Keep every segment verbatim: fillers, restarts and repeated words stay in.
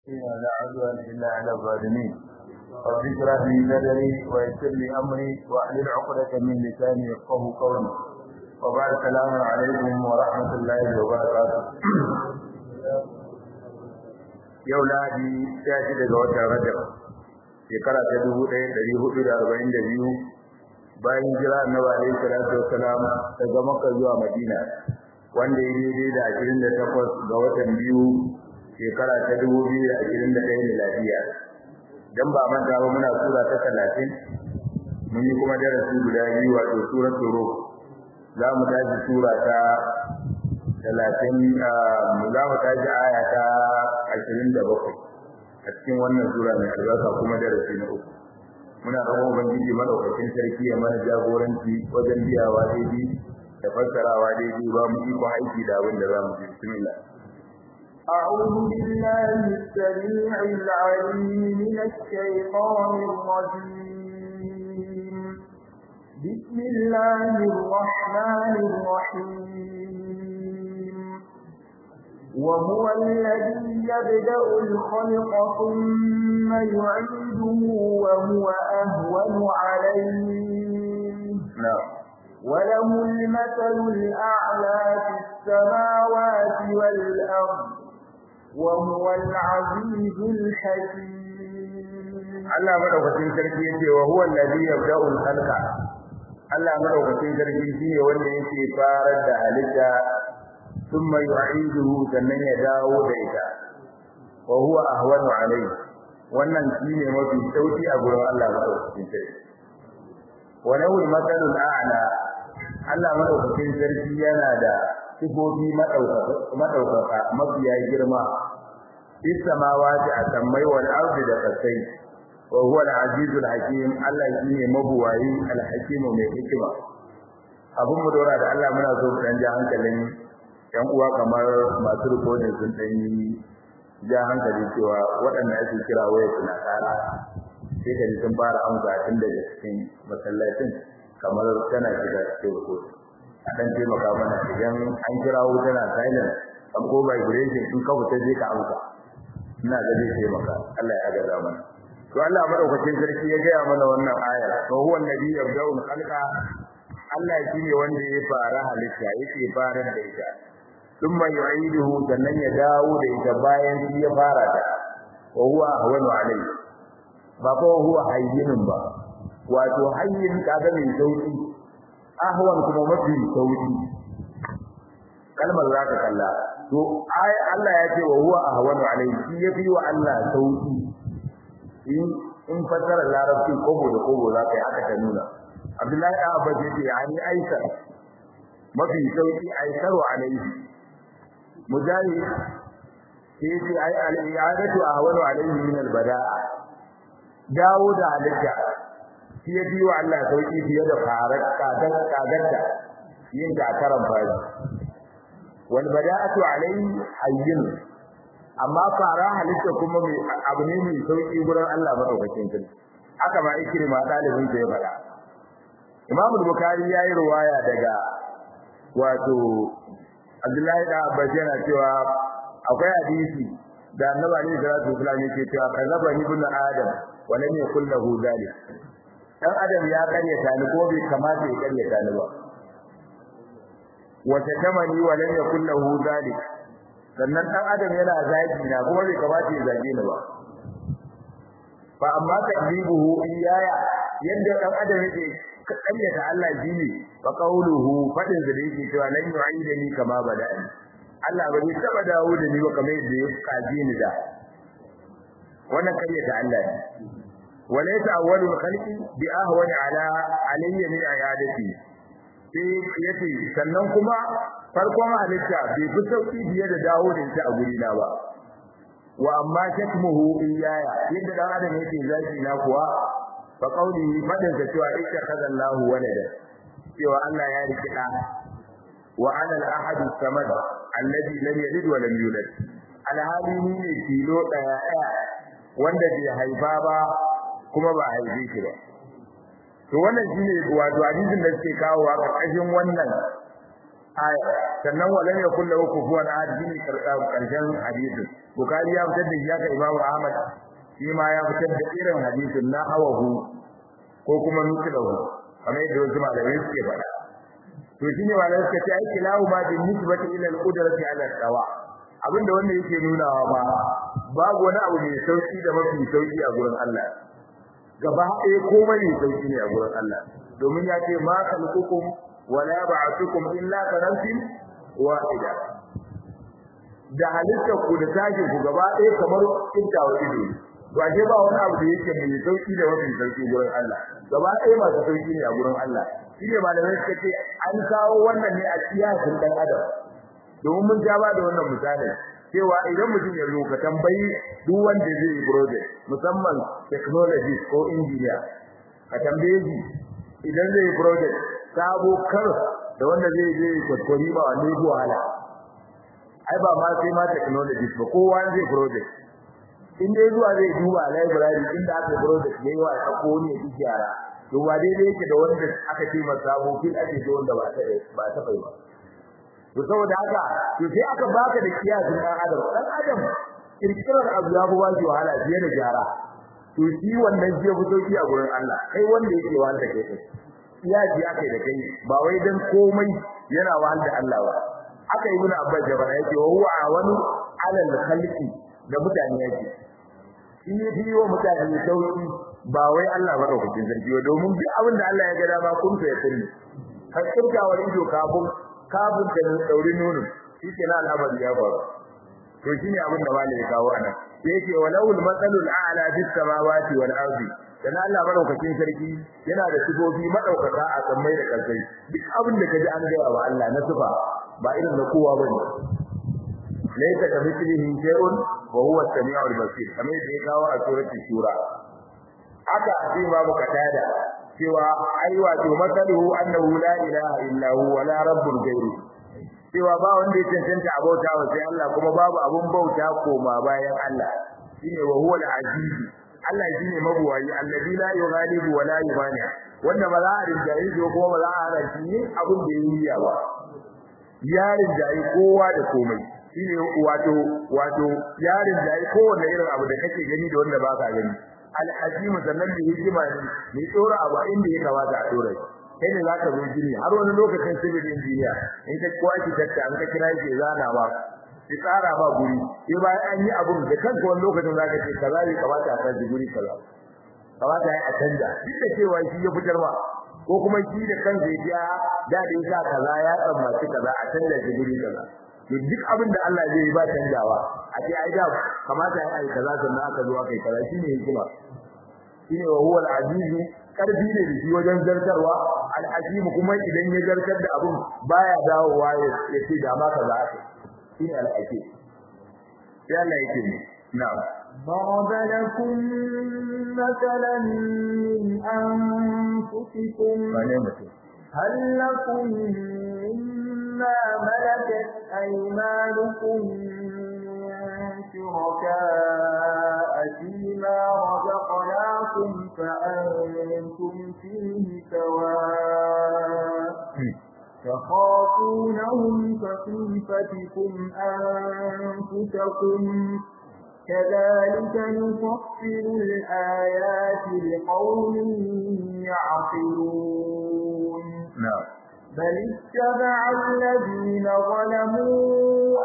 ولا عدوان إلا على الظالمين رب اشرح لي صدري ويسر لي أمري واحلل عقدة من لساني يفقهوا قولي وبعد السلام عليكم ورحمة الله وبركاته yau Lahadi ta shi daga watan Rajab shekara ta dubu ɗaya da ɗari hudu da arba'in da biyu bayan jira Annabi alaihi salatu wassalam daga Makka zuwa Madina wanda ya daidai da ashirin da takwas ga watan biyu shekara ta dubu biyu da ashirin da ɗaya miladiya dan ba manta ba muna sura ta talatin mun yi kuma darasi guda biyu wato suratul Rum za mu tashi sura ta talatin za mu tashi aya ta ashirin da bakwai a cikin wannan sura mai albarka kuma darasi na uku muna roƙon ubangiji madaukakin sarki ya mana jagoranci wajen biyawa daidai da fassarawa daidai ba mu iko aiki da abin da za mu ji bismillah أعوذ بالله السميع العليم من الشيطان الرجيم بسم الله الرحمن الرحيم وهو الذي يبدأ الخلق ثم يعيده وهو أهون عليه نعم وله المثل الأعلى في السماوات والأرض وهو العزيز الحكيم Allah madaukakin sarki yace wa huwa alladhi yabda'u al-khalqa Allah madaukakin sarki shine wanda yake farar da halitta thumma yu'iduhu sannan ya dawo da ita wa huwa ahwanu alayhi wannan shine mafi sauki a gurin Allah madaukakin sarki wa lahu al-mathalu al-a'la Allah madaukakin sarki yana da sifofi madaukaka madaukaka mafiya girma fis samawati asammai wal ardi da kasai wa huwa al-aziz al-hakim Allah shine mabuwayi al-hakim mai hikima abun mu dora da Allah muna so dan ja hankalin yan uwa kamar masu rikodin sun dan yi ja hankali cewa waɗanda ake kira waya suna kara sai ka ji sun fara amsa tun daga cikin masallacin kamar tana shiga cikin rikodin a dan taimaka mana idan an kirawo tana silent an ko vibration in ka fita je ka amsa ina ga zai taimaka Allah ya agaza mana to Allah madaukakin sarki ya ga mana wannan aya to huwa alladhi yabda'u al-khalqa Allah shine wanda ya fara halitta yake fara da ita thumma yu'iduhu sannan ya dawo da ita bayan shi ya fara ta wa huwa ahwanu alayhi ba ko huwa hayyinun ba wato hayyin kaga mai sauki ahwan kuma mafi sauki kalmar zaka kalla to ai Allah ya ce wa huwa ahwanu alayhi shi yafi wa Allah sauki in in fasara larabci kobo da kobo zaka yi haka ta nuna Abdullahi da Abbas yace yani aisha mafi sauki aisaru alayhi mujahid yace ai al-i'adatu ahwanu alayhi min al-bada'a dawo da halitta shi ya biyo Allah sauki fiye da farar kadar kadarta yin da karan fari wal bada'atu alayhi hayyin amma fara halitta kuma mai abu ne mai sauki gurin Allah madaukakin sarki haka ba ikrima dalibin sa ya fada Imam al-Bukhari yayi riwaya daga wato Abdullahi da Abbas yana cewa akwai hadisi da Annabi sallallahu alaihi wasallam yake cewa kazaba ibn Adam wa lam yakul lahu dhalik dan adam ya karyata ni ko bai kamata ya karyata ni ba wata tamani wa lam yakul lahu zalik sannan dan adam yana zagi na kuma bai kamata ya zage ni ba fa amma takdibuhu iyaya yadda dan adam yake karyata Allah shine fa qawluhu fadin da yake cewa lan yu'idani kama bada'ani Allah ba zai taba dawo da ni ba kamar yadda ya kaji ni da wannan karyata Allah ne وليس أول الخلق بأهون على علي من عيادتي sai yace sannan kuma farkon halitta bai fi sauki biye da dawo da ita a guri na ba wa amma shakmuhu iyaya yadda dan adam yake zaki na kuwa fa qawli fadin da cewa ittakhadha Allahu walada cewa Allah ya riki da wa ana al-ahad as-samad alladhi lam yalid wa lam yulad alhali ni ne tilo daya daya wanda bai haifa ba kuma ba a haife shi ba to wannan shine wato hadisin da suke kawo a ƙarƙashin wannan aya sannan walan yakul lahu kufuwan ahad din karshen hadisin Bukhari ya fitar da shi haka Imam Ahmad shi ma ya fitar da irin hadisin na hawahu ko kuma nutsulahu kamar yadda wasu malamai suke faɗa to shine malamai suka ce ai kilahu ma bin nisbati ila al-qudrati ala al-dawa abinda wanda yake nunawa ba babu wani abu mai sauki da mafi sauki a gurin Allah gaba ɗaya komai mai sauki ne a gurin Allah domin ya ce ma khalqukum wala ba'athukum illa ka nafsin wahida da halitta ku da tashin ku gaba ɗaya kamar kintawa ido to ashe ba wani abu da yake mai sauki da mafi sauki gurin Allah gaba ɗaya masu sauki ne a gurin Allah shine malamai suka ce an kawo wannan ne a kiyasin dan adam domin mun ja ba da wannan misali cewa idan mutum ya zo ka tambayi duk wanda zai yi project musamman technology ko engineer ka tambaye shi idan zai yi project sabo kar da wanda zai je kokori ba wanda ya wahala ai ba ma sai ma technology ba kowa zai project in dai zuwa zai duba library inda aka project yayi wa ka ko ne gyara to ba daidai yake da wanda aka ce masa sabo kin ake da wanda ba ta ba ta bai ba to saboda haka to sai aka baka da kiyasin dan adam dan adam kirkirar abu ya buwa ji wahala fiye da gyara to shi wannan je butoki a gurin Allah kai wanda yake wahala da kai kiyaji akai da kai ba wai dan komai yana wahala da Allah ba aka yi ibn Abbas jabara yake wa huwa awanu ala al-khalqi da mutane yake shi ne fi wa mutane sauki ba wai Allah ba daukakin sarki domin duk abin da Allah ya ga dama kun sai kulli har kirkawa ido kafin kafin da dauri nono shike na al'amari ya faru to shine abin da malai ya kawo anan sai yake walawul masalul a'la bis samawati wal ardi dan Allah madaukakin sarki yana da sifofi madaukaka a sammai da kalsai duk abin da kaji an gaya wa Allah na sifa ba irin na kowa bane laysa kamithlihi shay'un wa huwa as-sami'ul basir kamar da ya kawo a suratul shura haka sai babu katada cewa ai wato masaluhu annahu la ilaha illa huwa wa la rabbul ghayru cewa ba wanda ya cancanta abauta wa sai Allah kuma babu abun bauta koma bayan Allah shine wa huwa al-aziz Allah shine mabuwayi alladhi la yughalibu wa la yubani wanda ba za a rinjaye shi kuma ba za a hana shi abun da yayi yawa ya rinjaye kowa da komai shine wato wato ya rinjaye kowanne irin abu da kake gani da wanda ba ka gani al-hakim sannan da hikima ne mai tsora abu inda ya kamata a tsora kai ne zaka zo gini har wani lokacin civil engineer in ka kwaci dakta an ka kira shi zana ba ki tsara ba guri sai bayan an yi abun da kanka wani lokacin zaka ce kaza ne kamata a san guri kaza kamata ya a canja duk da cewa shi ya fitar ba ko kuma shi da kansa ya da da yasa kaza ya tsammaci kaza a canja guri kaza duk abin da Allah zai yi ba canjawa a ce ai da kamata ai kaza sannan aka zo aka yi kaza shine hikima shine wa huwa al-aziz karfi ne da shi wajen zartarwa al-hakim kuma idan ya zartar da abun baya dawowa ya ce da ma kaza aka shine al-hakim sai Allah yake ni na'am ضرب لكم مثلا من أنفسكم هل لكم مما ملكت أيمانكم من شركاء فيما رزقناكم فأنتم فيه سواء تخافونهم كخيفتكم أنفسكم كذلك نفصل الآيات لقوم يعقلون نعم بل اتبع الذين ظلموا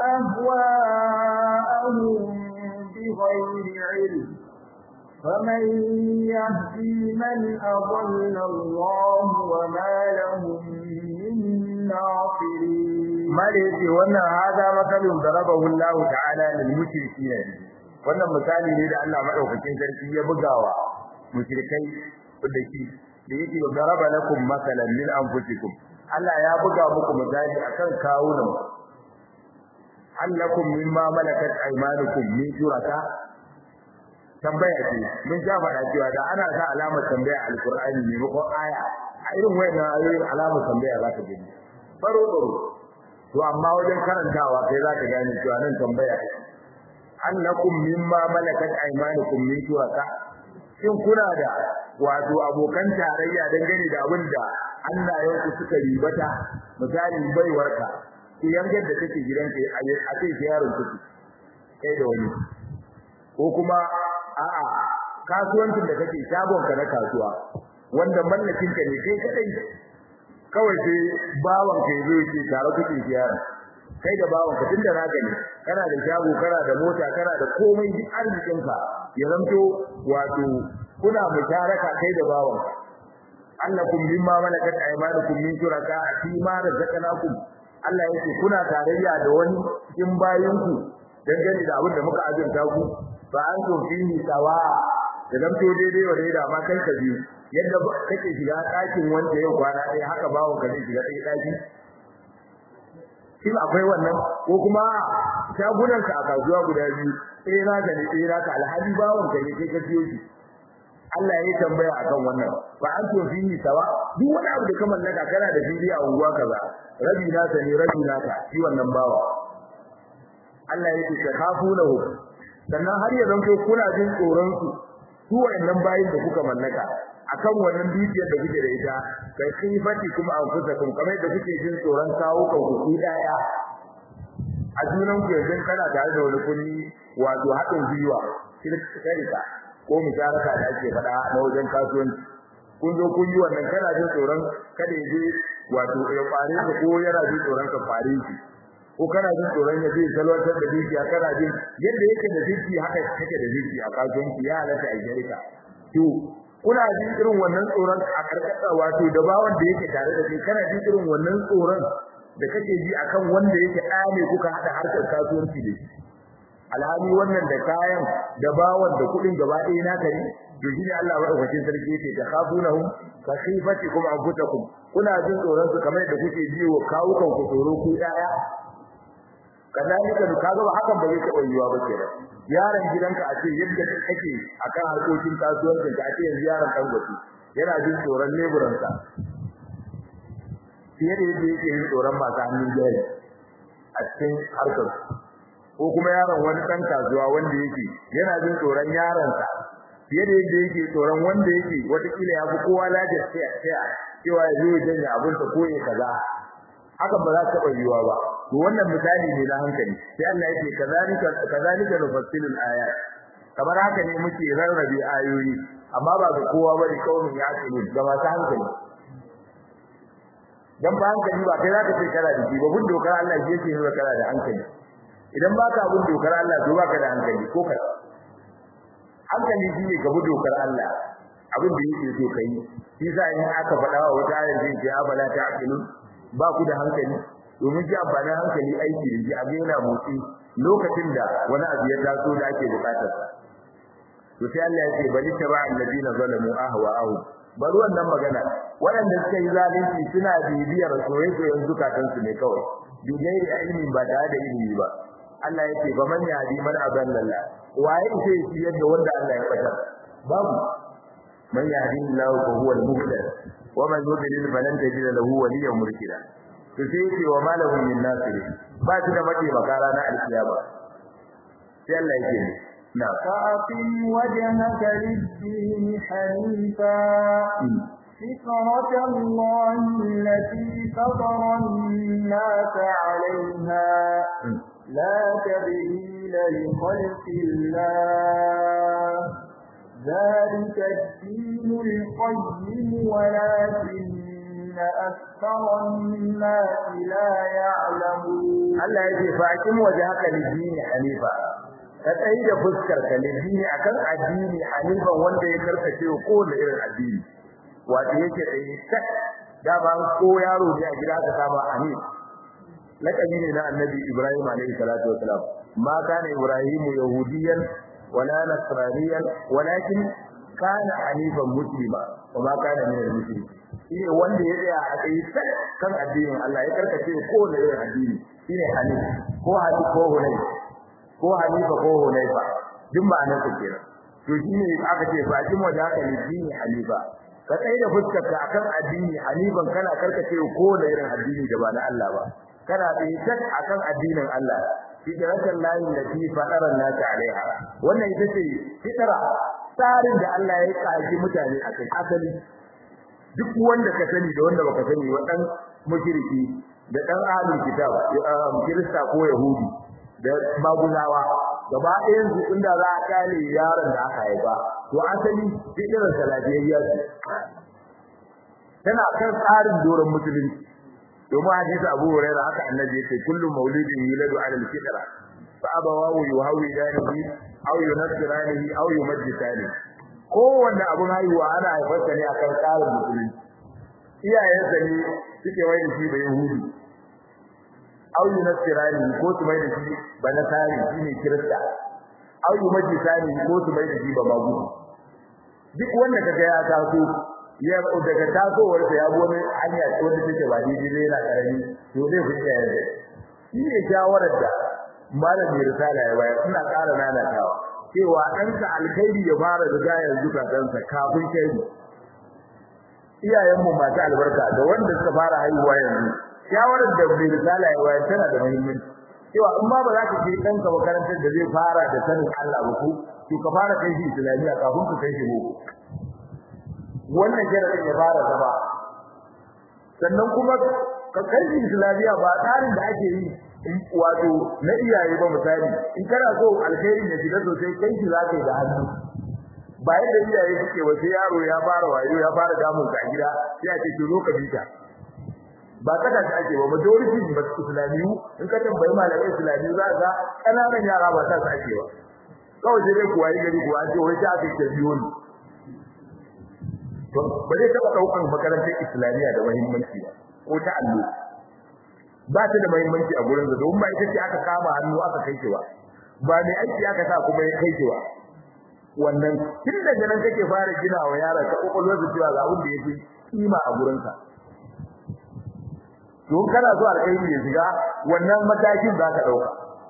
أهواءهم بغير علم فمن يهدي من أضل الله وما لهم من ناصرين ما ليس وانا هذا مثل ضربه الله تعالى للمشركين wannan misali ne da Allah madaukakin sarki ya bugawa mushrikai da shi da yake daraba lakum masalan min anfusikum Allah ya buga muku misali akan kawunan allakum mimma malakat aymanukum min shuraka tambaya ce mun ja faɗa cewa da ana sa alamar tambaya a alqur'ani ne ko aya a irin wayannan ayoyin alamar tambaya za ka gani faro faro to amma wajen karantawa sai za ka gane cewa nan tambaya ce allakum mimma malakat aymanukum min shuraka shin kuna da wato abokan tarayya dangane da abin da hannayenku suka ribata misali baiwarka ki yangar da take gidanka a ce yaron kuke kai da wani ko kuma a'a kasuwancin da kake shagon ka na kasuwa wanda mallakin ka ne kai kadai kawai sai bawan ka yazo yake tare kuke yaron kai da bawan ka tunda naka ne kana da shago kana da mota kana da komai duk arzikin ka ya zanto wato kuna musharaka kai da bawan annakum mimma malakat aymanukum min shuraka fi ma razaqnakum Allah yake kuna tarayya da wani cikin bayinku dangane da abin da muka azurta ku ba an so fihi sawa da zanto daidai wa daidai amma kai ka bi yadda kake shiga ɗakin wanda yau kwana ɗaya haka bawon ka zai shiga ɗaya ɗaki shin akwai wannan ko kuma shagunan ka a kasuwa guda biyu eh na ga ne eh na ka alhali bawon ka ne kai ka biyo shi Allah ya tambaya akan wannan fa an to fi sawa duk wani abu da ka mallaka kana da fili a unguwa kaza rabi na ta ne rabi na ta shi wannan bawa Allah ya ce kafulahu sannan har ya zanto kuna jin tsoron su su wayannan bayin da kuka mallaka akan wannan dukiyar da kuke da ita kai sifati kuma an kusa kun kamar da kuke jin tsoron kawo kan ku daya a junan ku yanzu kana tare da wani kuni wato haɗin gwiwa shirka ko musharaka da ake faɗa na wajen kasuwanci kun zo kun yi wannan kana jin tsoron kada ya je wato ya fare ka ko yana jin tsoron ka fare shi ko kana jin tsoron ya je salwantar da dukiya kana jin yadda yake da dukiya haka kake da dukiya a kasuwanci ya halatta a gare ka to kuna jin irin wannan tsoron a karkata wato da bawon da yake tare da kai kana jin irin wannan tsoron da kake ji akan wanda yake ɗane kuka hada harkar kasuwanci da shi alhali wannan da kayan da bawon da kudin gaba ɗaya naka ne to shi ne Allah madaukakin sarki yake da khafunahum ka khifatikum anfusakum kuna jin tsoron su kamar da kuke ji wa kawukan ku tsoro ku daya kazalika da kaga ba hakan ba zai taɓa yiwa ba kenan yaron gidanka a ce yadda kake akan harkokin kasuwancin ka a ce yanzu yaron dan gwati yana jin tsoron leburansa fiye da yadda yake yin tsoron masu hannun jari a cikin harkar ko kuma yaron wani dan kasuwa wanda yake yana jin tsoron yaronsa fiye da yadda yake tsoron wanda yake watakila ya fi kowa lafiya sai sai cewa ya zo ya janye abinsa ko ya kaza hakan ba za ta taɓa yiwuwa ba to wannan misali ne na hankali sai Allah yake kazalika kazalika nufassilul ayat kamar haka ne muke rarrabe ayoyi amma ba ga kowa ba ne kawai ya ce ga masu hankali dan ba hankali ba kai zaka ce kana da shi ba bin dokar Allah yake nuna kana da hankali idan baka bin dokar Allah to baka da hankali ko ka hankali shi ne ka bi dokar Allah abin da yake so kai shi sa in aka faɗa wa wata ayar zai ce abala ta aqilun ba ku da hankali domin ji amfani hankali aiki da ji a yana motsi lokacin da wani abu ya taso da ake bukatar to sai Allah ya ce bali taba alladina zalamu ahwa'ahu bari wannan magana waɗanda suka yi zalunci suna bibiyar soyayyen zukatan su ne kawai bigairi ilmi ba tare da ilimi ba Allah ya ce ba man yadi man adallalla waye sai shi yadda wanda Allah ya fata babu man yadi Allah fa huwa al-muhtadi wa man yudlil falan tajid lahu waliyyan murshida to sai ce wa malahum min nasir ba shi da mace makara na alkiyama sai Allah yake ne na fa'aqim wajhaka lid-din hanifa فطرة الله التي فطر الناس عليها لا تبديل لخلق الله ذلك الدين القيم ولكن أكثر الناس لا يعلمون الله يجي فاكم وجهك للدين حنيفا فتأيد فسكرك للدين أكن الدين حنيفا وانت يكرك كل إلى الدين وأتيك تأيسك دابا كو يارو جاء جلاك سابا حنيف لك أمين النبي إبراهيم عليه الصلاة والسلام ما كان إبراهيم يهوديا ولا نصرانيا ولكن كان حنيفا مسلما وما كان من المشركين shine wanda ya tsaya a kai sai kan addinin Allah ya karkace ko da irin addini shine hanif ko hanif ko hunay ko hanifa ko hunayfa duk ma'anar su kenan to shine aka ce fa kin waje haka ne dini hanifa ka tsaye da fuskarka akan addini hanifan kana karkace ko da irin addini da ba na Allah ba kana tsaye akan addinin Allah fitratan lahi lati fadara naka alaiha wannan ita ce fitra tsarin da Allah ya kaji mutane a kai asali duk wanda ka sani da wanda baka sani wa dan mushriki da dan ahlul kitab kirista ko yahudi da maguzawa gaba ɗayan su inda za a kale yaron da aka haifa to asali fikirar salafiyya ce tana kan tsarin doron musulunci domin hadisi Abu Hurairah haka annabi yace kullu maulidin yuladu ala al-fitra fa abawahu yuhawidanihi aw yunassiranihi aw yumajjisani kowanne abun haihuwa ana haifarsa ne akan tsarin musulunci iyayensa ne suke mai da shi da yahudi aw yunassiranihi ko su mai da shi ba nasari shine kirista aw yumajjisani ko su mai da shi ba magu duk wanda kaga ya taso ya daga tasowar sa ya gome hanya ce wanda take ba daidai ne yana karami to zai fita yanzu shi ne shawarar da malami risala ya bayar ina ƙara nanatawa cewa ɗanka alkhairi ya fara da gayar zukatansa kafin kai iyayen mu masu albarka da wanda suka fara haihuwa yanzu shawarar da mai risala ya bayar tana da muhimmanci cewa in ma ba za ka je ɗanka makarantar da zai fara da sanin Allah ba ko to ka fara kai shi islamiyya kafin ka kai shi boko wannan sharadin ya fara zama sannan kuma ka kai islamiyya ba tsarin da ake yi wato na iyaye ba misali in kana so alkhairi ne shiga sosai kai shi zaka yi da hannu ba yadda iyaye suke wace yaro ya fara wayo ya fara damun ka a gida sai a ce ki zo ka bita ba kada ta ake ba majority ba islamiyu in ka tambayi malamai islamiyu za ka kananan yara ba ta ake ba kawai sai dai kuwa yi gari kuwa ce wai ta ake ta biyo ne ba zai taɓa ɗaukar makarantar islamiyya da muhimmanci ba ko ta allo ba ta da muhimmanci a gurin da domin ba ita ce aka kama hannu aka kai ki ba ba mai aiki aka sa kuma ya kai ki ba wannan tun daga nan kake fara gina wa yara ka kokolwar da cewa ga abin da yake kima a gurin ka to kana zuwa alƙairi ya shiga wannan matakin za ka ɗauka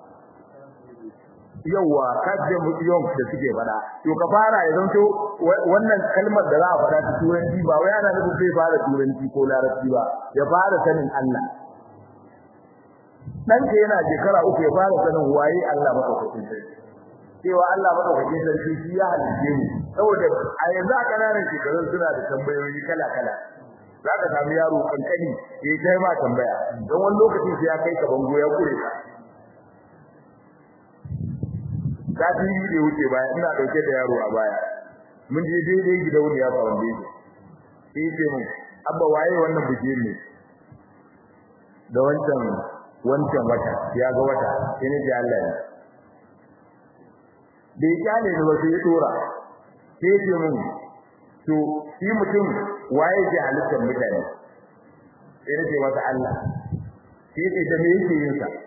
yawa kaje mutiyon da suke fada to ka fara ya zanto wannan kalmar da za a fada ta turanci ba wai ana nufin sai fara turanci ko larabci ba ya fara sanin Allah dan ke yana shekara uku ya fara sanin waye Allah madaukakin sarki cewa Allah madaukakin sarki shi ya halice mu saboda a yanzu a kananan shekarun suna da tambayoyi kala kala zaka samu yaro kankani ya kai ma tambaya don wani lokaci sai ya kai ka bango ya kure ka kafin da wuce baya ina dauke da yaro a baya mun je daidai gidauniya fa wanda yake sai ce mun abba waye wannan buje ne da wancan wancan wata ya ga wata sai ne Allah ne bai kyale ne wasu ya dora sai ce mun to shi mutum waye ke halittar mutane sai ne ce masa Allah sai ce da me yake yin sa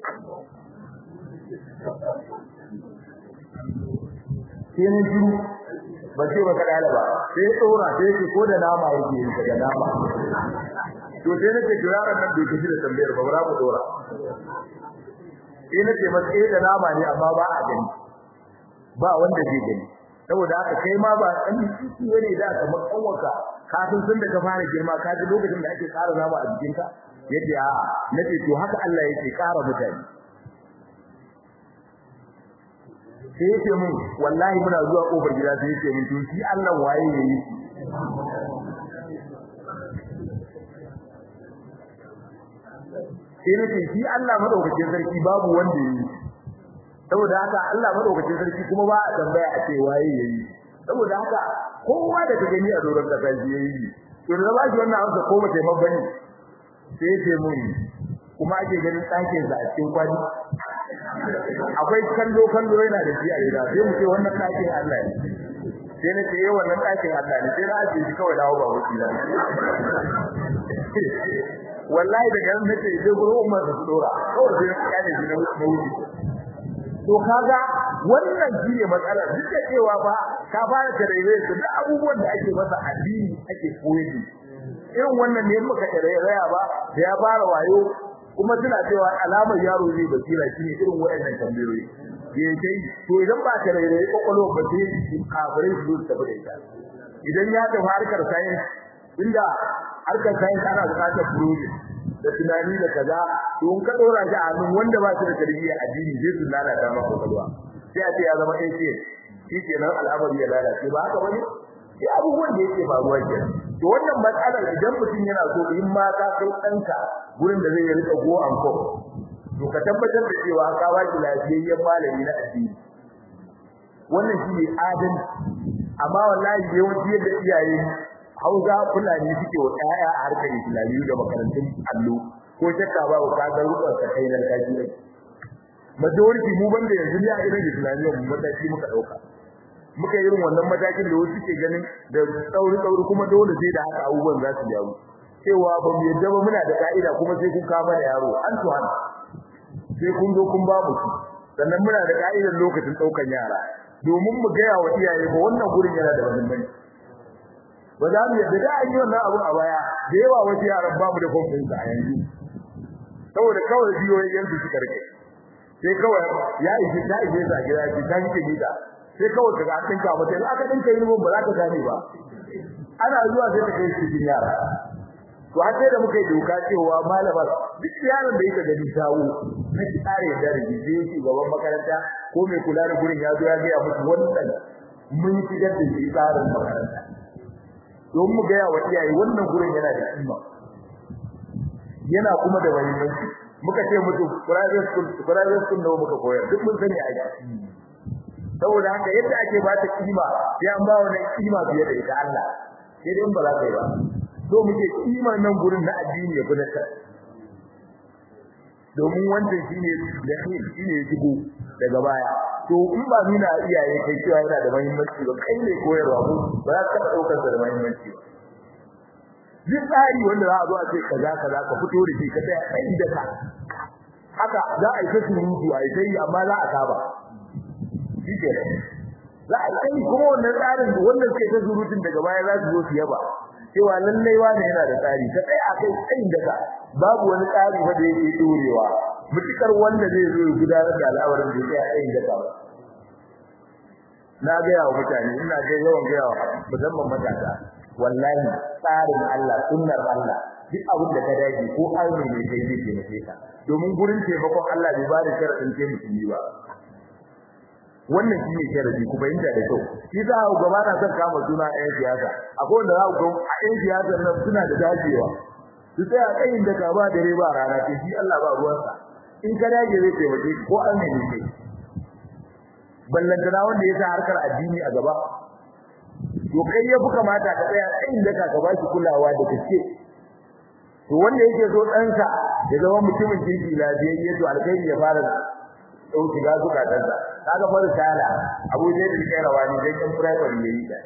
sai ne shiru ba ce ba kada ba sai tsora sai ce ko da nama yake yin da nama to sai ne ce jiraran nan bai kishi da tambayar ba bara mu dora sai ne ce masa eh da nama ne amma ba a gani ba wanda zai gani saboda haka kai ma ba dan ciki ne da kamar kanwarka kafin sun da ka fara girma ka ji lokacin da ake ƙara nama a jikinka yace a nace to haka Allah yake ƙara mutane sai yake mun wallahi muna zuwa kofar gida sai yake mun to shi Allah waye yayi sai nake shi Allah madaukakin sarki babu wanda yayi saboda haka Allah madaukakin sarki kuma ba a tambaya a ce waye yayi saboda haka kowa da kake ni a doron kasa yayi to da ba shi wannan amsa ko ba sai mabani sai yake mun kuma ake ganin tsakin sa a cikin kwani akwai kallo kallo yana da shi a gida sai mu ce wannan ɗakin Allah ne sai na ce wannan ɗakin Allah ne sai na ce shi kawai dawo ba wuce da wallahi daga nan nace sai gurin Umar da Sura kawai sai ka ne shi na wuce to kaga wannan shine matsala duk da cewa ba ka fara tarayya su da abubuwan da ake masa addini ake koyi irin wannan ne muka tarayya ba da ya fara wayo kuma suna cewa alamar yaro zai basira shine irin waɗannan tambayoyi yayin to idan ba ka rere kokolo ba sai kafirai su tafi da ita idan ya tafi harkar science inda harkar science ana buƙatar project da tunani da kaza to in ka dora shi a hannun wanda ba shi da tarbiyya addini zai su lalata maka kwakwalwa sai a ce ya zama A C shikenan al'amari ya lalace ba haka bane sai abubuwan da yake faruwa ke to wannan matsalar idan mutum yana so in ma ka kai danka gurin da zai rika go an ko to ka tabbatar da cewa ka ba shi lafiyayyen malami na addini wannan shi ne adalci amma wallahi yawanci yadda iyaye Hausa Fulani suke wa ƴaƴa a harkar Islamiyya da makarantun allo ko shakka ba ka ga rubar ka kai nan kaji ne majority mu banda yanzu ne a irin Islamiyya mu mataki muka dauka muka yi irin wannan matakin da wasu suke ganin da tsauri tsauri kuma dole sai da haka abubuwan za su yawo cewa ba mu yadda ba muna da ka'ida kuma sai kun kama da yaro an to an sai kun zo kun ba mu shi sannan muna da ka'idar lokacin daukan yara domin mu ga yawa iyaye ba wannan gurin yana da muhimmanci ba za mu yadda da an yi wannan abu a baya da yawa wasu yaran ba mu da kwamfin sa a yanzu saboda kawai biyoyin yanzu suka rike sai kawai ya ishe ta ishe sa gida shi ta yake gida sai kawai kaga an dinka mata in aka dinka yin ba za ka gane ba ana zuwa sai ta kai cikin yara to har sai da muka yi doka cewa malama duk yaron da yake gani tawo na tsare da rigi sai gaban makaranta ko mai kula da gurin ya zo ya ga musu wannan mun shigar da shi tsarin makaranta don mu ga wa iyaye wannan gurin yana da kima yana kuma da muhimmanci muka ce musu private school private school da muka koyar duk mun sani a saboda haka yadda ake ba ta kima sai an ba wannan kima biye da ita Allah sai dai ba za ka yi ba so muke kima nan gurin na addini ya fita domin wannan shine da shine shigo daga baya to in ba nuna iyaye kai cewa yana da muhimmanci ba kai ne koyarwa ko ba za ka daukar da muhimmanci ba duk tsari wanda za a zo a ce kaza kaza ka fito da shi ka tsaya kai da ka haka za a yi ta surutu a yi sai amma za a saba shike ne za a yi kuma wannan tsarin wanda suke ta surutun daga baya za su zo su yaba cewa lallai wani yana da tsari ka tsaya a kai tsayin da ka babu wani tsari ba da yake dorewa mutukar wanda zai zo ya gudanar da al'amarin da yake tsayin da ka na ga yawa mutane ina ga yawan ga yawa musamman matasa wallahi tsarin Allah sunnar Allah duk abin da ka dage ko aure ne kai zai taimake ka domin gurin taimakon Allah bai ba da sharadin kai musulmi ba wannan shine sharadi ku bayyana da kyau shi za ku gaba na son kama suna ɗayan siyasa akwai wanda za ku ga a ɗayan siyasa nan suna da dajewa su sai a tsayin da ka ba dare ba rana ce shi Allah ba ruwansa in ka dage zai taimake ko an ne ne ballantana wanda ya sa harkar addini a gaba to kai ya fi kamata ka tsaya tsayin da ka ba shi kulawa da gaske to wanda yake so ɗansa ya zama mutumin kirki lafiyayye to alkhairi ya fara dauki ga zuka dansa kaga fara sala Abu Zaid al-Qayrawani dan kan primary yayi da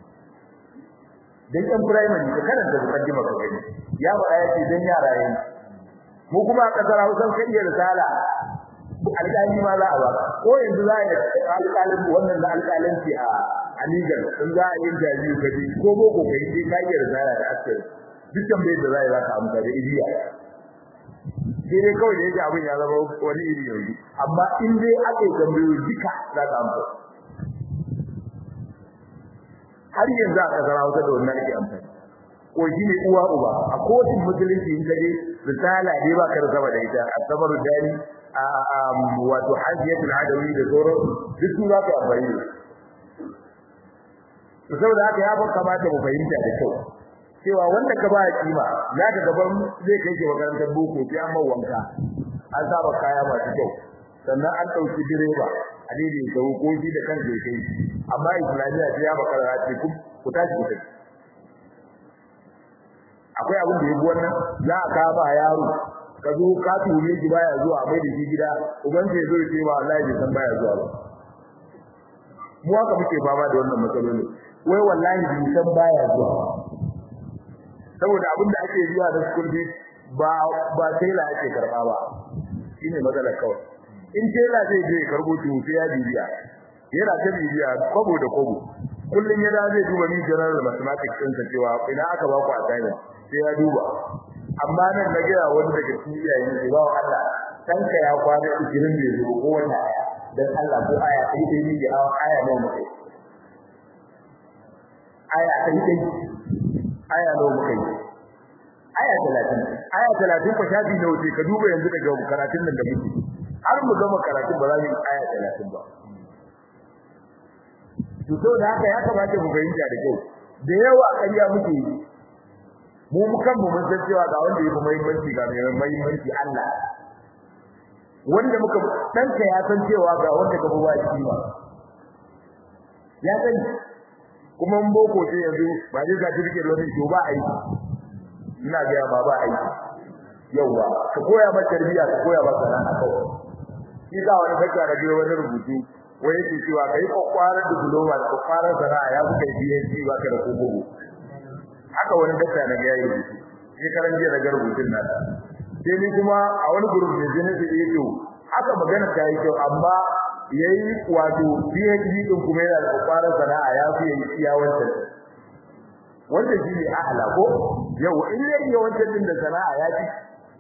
dan kan primary da karanta mukaddima ka gani ya ba yace dan yara yayi mu kuma a kasar Hausa kai da risala alƙali ma za a ba ko yanzu za a yi alƙalin wannan da alƙalanci a Aligar in za a yi interview kaje ko boko kai sai ka yi risala da asiri dukkan bai da za ka amsa da idiya sai dai kawai da yake abin ya zama wani iri yanzu amma in dai aka yi tambayoyi duka za ka amsa har yanzu aka zara wata da wannan ake amfani ko shi ne uwa uba a kotun musulunci in kaje risala dai ba ka rasa da ita asabaru dani a wato hajjatul adawi da sauran duk su za ka amfani to saboda haka ya ban kamata mu fahimta da kyau cewa wanda ka ba kima zaka gaban zai kai ke makarantar boko sai an wanka an saba kaya masu kyau sannan an dauki direba a daidai da hukunci da kan zai kai amma islamiya ta ya makara ce ku ku tashi ku tafi akwai abin da yake wannan za a ka ba yaro ka zo ka tuye shi baya zuwa mai da shi gida uban sai zo ce ba wallahi bai san baya zuwa ba mu haka muke fama da wannan matsaloli wai wallahi bai san baya zuwa saboda abin da ake zuwa da school fees ba ba tela ake karba ba shine matsalar kawai in tela zai je karbo ki sai ya bibiya yana ta bibiya kobo da kobo kullun ya da zai duba ni general mathematics din sa cewa ina aka ba ku assignment sai ya duba amma nan da gaya wani daga cikin iyayen ne ba Allah tanka ya kwana ishirin ne zo ko wata aya dan Allah ko aya sai dai ni da aya nawa muke aya sai dai aya nawa muke aya talatin aya talatin ko shafi nawa ce ka duba yanzu daga karatun nan da muke har mu gama karatun ba za mu yi aya talatin ba to saboda haka ya kamata mu fahimta da kyau da yawa ƙarya muke yi mu mukan mu mun san cewa ga wanda yake muhimmanci ga mai muhimmanci Allah wanda muka danka ya san cewa ga wanda ka buwa shi ba ya san kuma mun boko ce yanzu ba dai ga dirke da wani to ba aiki ina ga ba ba aiki yawa ka koya mata tarbiyya ka koya mata sana'a kawai shi ga wani daga da wani rubutu wai yake cewa kai kokwarar da diploma da kokwarar sana'a ya kuka yi B S c ba ka da kogo haka wani dakta na ga yayi shi karan jiya da rubutun nan sai ni kuma a wani group ne je ne da yake haka magana ta yi kyau amma yayi wato B H D din kuma yana da kokwarar sana'a ya fi yi iya wancan wanda shi ne ahla ko yau in yayi wancan din da sana'a ya ci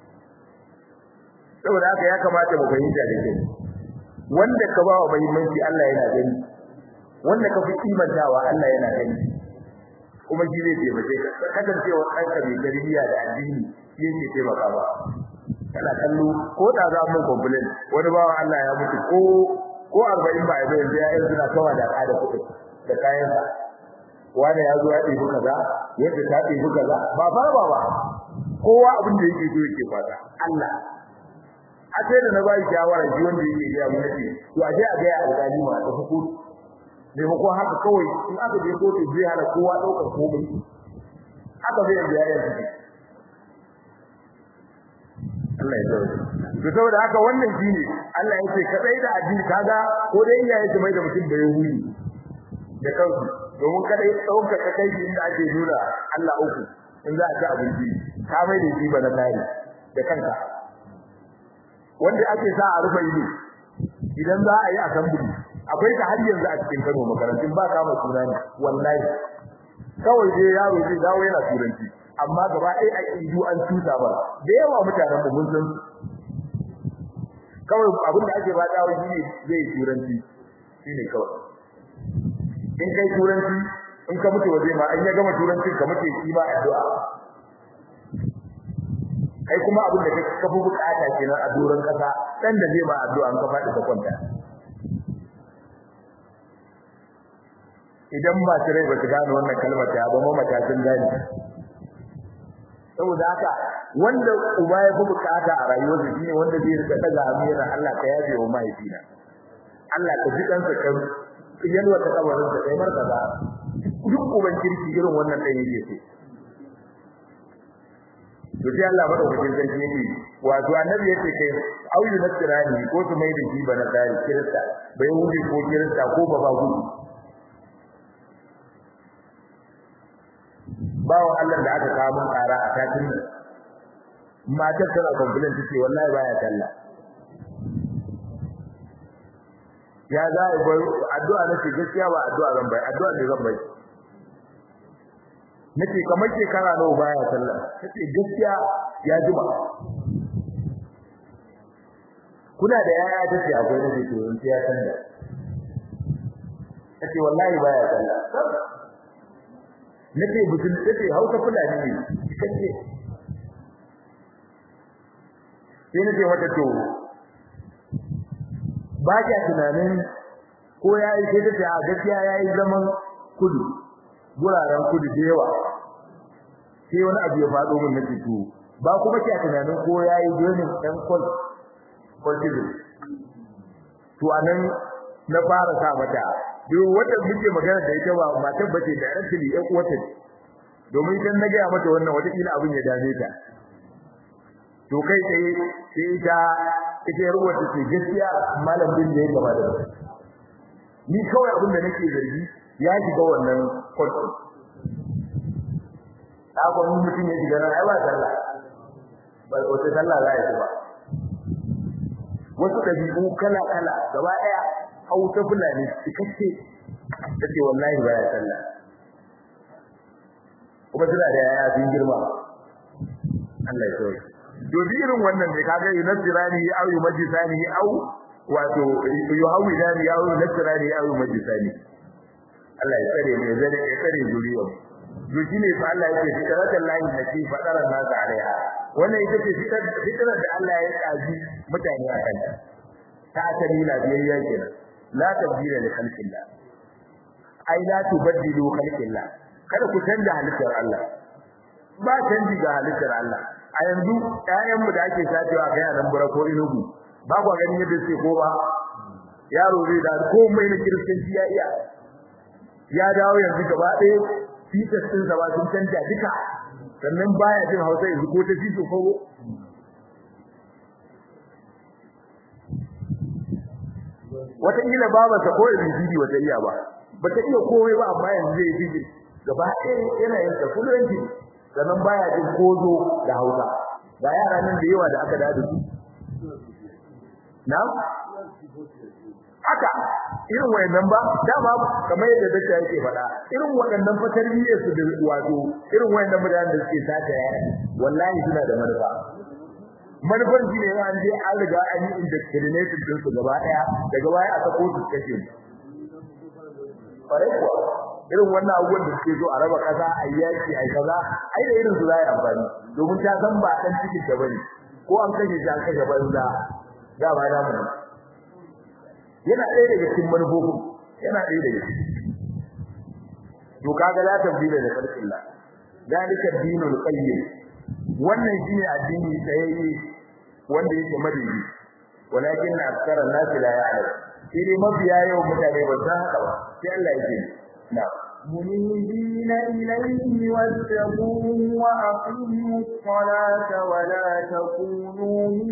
saboda haka ya kamata mu fahimta da kyau wanda ka ba wa muhimmanci Allah yana gani wanda ka fi kimantawa Allah yana gani kuma shi zai taimake ka kasancewa kanka mai tarbiyya da addini yake taimaka ba kana kallo ko da za mu complain wani bawan Allah ya mutu ko ko arba'in ba zai yanzu ya suna kawa da kada kuɗi da kayan sa wani ya zo ya ɗebi kaza yadda ta ɗebi kaza ba ba ba ba kowa abin da yake so yake fata Allah a sai da na bai shawara shi wanda yake ga mu nace to a je a ga alƙali ma ta hukunci ne ko haka kawai in aka je kotu zai hana kowa daukar komai haka zai yi yayin shi Allah ya tsare to saboda haka wannan shine Allah yake kadai da addini kaga ko dai iyaye su mai da mutum da yahudi da kansu domin kadai dauka ka kai inda ake nuna Allah uku in za a ci abinci ka mai da shi ba na tare da kanka wanda ake sa a rufe ido idan za a yi assembly akwai ta har yanzu a cikin Kano makarantun ba kama suna ne wallahi kawai dai yaro zai dawo yana turanci amma gaba ɗaya a idu an tuta ba da yawa mutanen mu mun san kawai abin da ake ba dawo shine zai turanci shine kawai in kai turanci in ka mutu waje ma an ya gama turancin ka mutu shi ba addu'a kai kuma abin da kake kafu bukata kenan a doron kasa dan da zai ma addu'a an ka faɗi ka kwanta idan ba tare ba su gane wannan kalmar ta ba mamma ta sun gane saboda haka wanda uba ya fi bukata a rayuwarsa shine wanda zai rika daga amira Allah ka yabe wa mahaifina Allah ka ji kansa kan yalwa ta kabarin sa kai marka da duk uban kirki irin wannan dan yake so to sai Allah madaukakin sarki yake wato annabi yake kai auyu nasrani ko su mai da shi bana kai kirista bai wuce ko kirista ko baba gudu bawo Allah da aka kawo mun kara a tatin nan matar tana complain take wallahi baya talla ya za a bar addu'a nake gaskiya ba addu'a zan bai addu'a ne zan bai nake kamar shekara nawa baya talla take gaskiya ya jima kuna da yaya take akwai nake to in ya talla take wallahi baya talla nake butun take Hausa Fulani ne kace sai nake wata to ba ka tunanin ko yayi sai take a gaskiya yayi zaman kudu guraren kudu da yawa sai wani abu ya fado min nake to ba kuma ka tunanin ko yayi joinin dan kol kultivi to anan na fara sa mata duk wanda muke magana da ita ba matar bace da rasuli ɗan uwata domin idan na ga mata wannan wata kila abin ya dame ta to kai sai sai ta ita rubuta ce gaskiya malam din da ya gaba da ni kawai abin da nake zargi ya shiga wannan kotu ko mun mutum ya shiga nan ai ba sallah ba wata sallah za ya ba wasu dabi'u kala kala gaba daya Hausa Fulani cikakke take wallahi baya sallah kuma tana da yaya bin girma Allah ya tsare dobi irin wannan ne kaga yunasirani au yumajisani au wato yuhawidani au yunasirani au yumajisani Allah ya tsare mu zare ya tsare zuriya to shine fa Allah yake fitratan lahi lati fadara nas alaiha wannan ita ce fitrar da Allah ya kaji mutane akan ta ta asali na biyayya kenan la tabdila li khalqillah ai la tubaddilu khalqillah kada ku canja halittar Allah ba canji ga halittar Allah a yanzu ƴaƴan mu da ake sacewa ga yaran bura ko inugu ba ku ganin yadda suke ko ba yaro zai da komai na kiristanci ya iya ya dawo yanzu gaba ɗaya fitas din sa ba sun canja duka sannan baya jin Hausa yanzu ko ta fito ko wata kila babarsa ko ibidi wata iya ba bata iya komai ba amma yanzu zai yi gaba ɗaya yana yin tafulanci sannan baya jin kozo da Hausa ga yara nan da yawa da aka dade su na aka irin wayannan ba dama kamar yadda dace yake faɗa irin waɗannan fatarbiyyar su da wato irin wayannan mutanen da suke sata yara wallahi suna da manufa manufar shi ne an je an riga an yi indoctrination din su gaba daya daga baya aka kotu kashe bare kuwa irin wannan abubuwan da suke zo a raba kasa a yaki ai kaza ai da irin su zai amfani domin ta san ba dan cikin da bane ko an kashe shi an kashe banza da ba da mu yana ɗaya daga cikin manufofin yana ɗaya daga cikin to kaga la tabdila da khalqillah dalika dinul qayyim wannan shine addini tsayayye wanda yake madadi walakin aktsara an-nas la ya'lam sai mafiya yau mutane ba san haka ba sai Allah yake na منيبين إليه واتقوه وأقيموا الصلاة ولا تكونوا من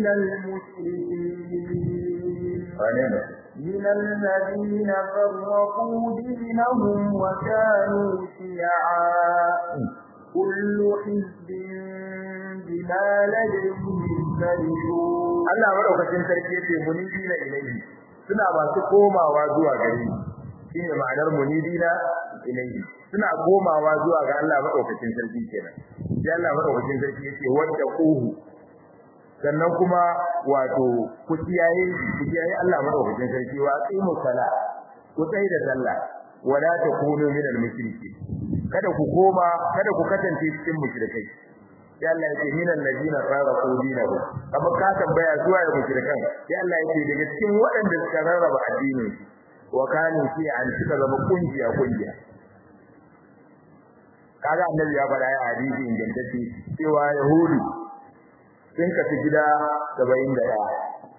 المشركين من الذين فرقوا دينهم وكانوا شيعا كل حزب بما لديهم فرحون Allah madaukakin sarki yace munibina ilayhi suna masu komawa zuwa gare shi shine ma'anar munibina ilayhi suna komawa zuwa ga Allah madaukakin sarki kenan sai Allah madaukakin sarki yace wanda quhu sannan kuma wato ku kiyaye ku kiyaye Allah madaukakin sarki wa aqimu sala ku tsaya da sallah wala takunu minal mushrikeen kada ku koma kada ku kasance cikin mushrikai sai Allah yake minal ladina faraqu dinahum amma ka tambaya zuwa ya mushrikan sai Allah yake daga cikin waɗanda suka rarraba addini wa kanu fi an suka zama kungiya kungiya kaga annabi ya faɗa a hadisi ingantacce cewa yahudu sun kafi gida saba'in da ɗaya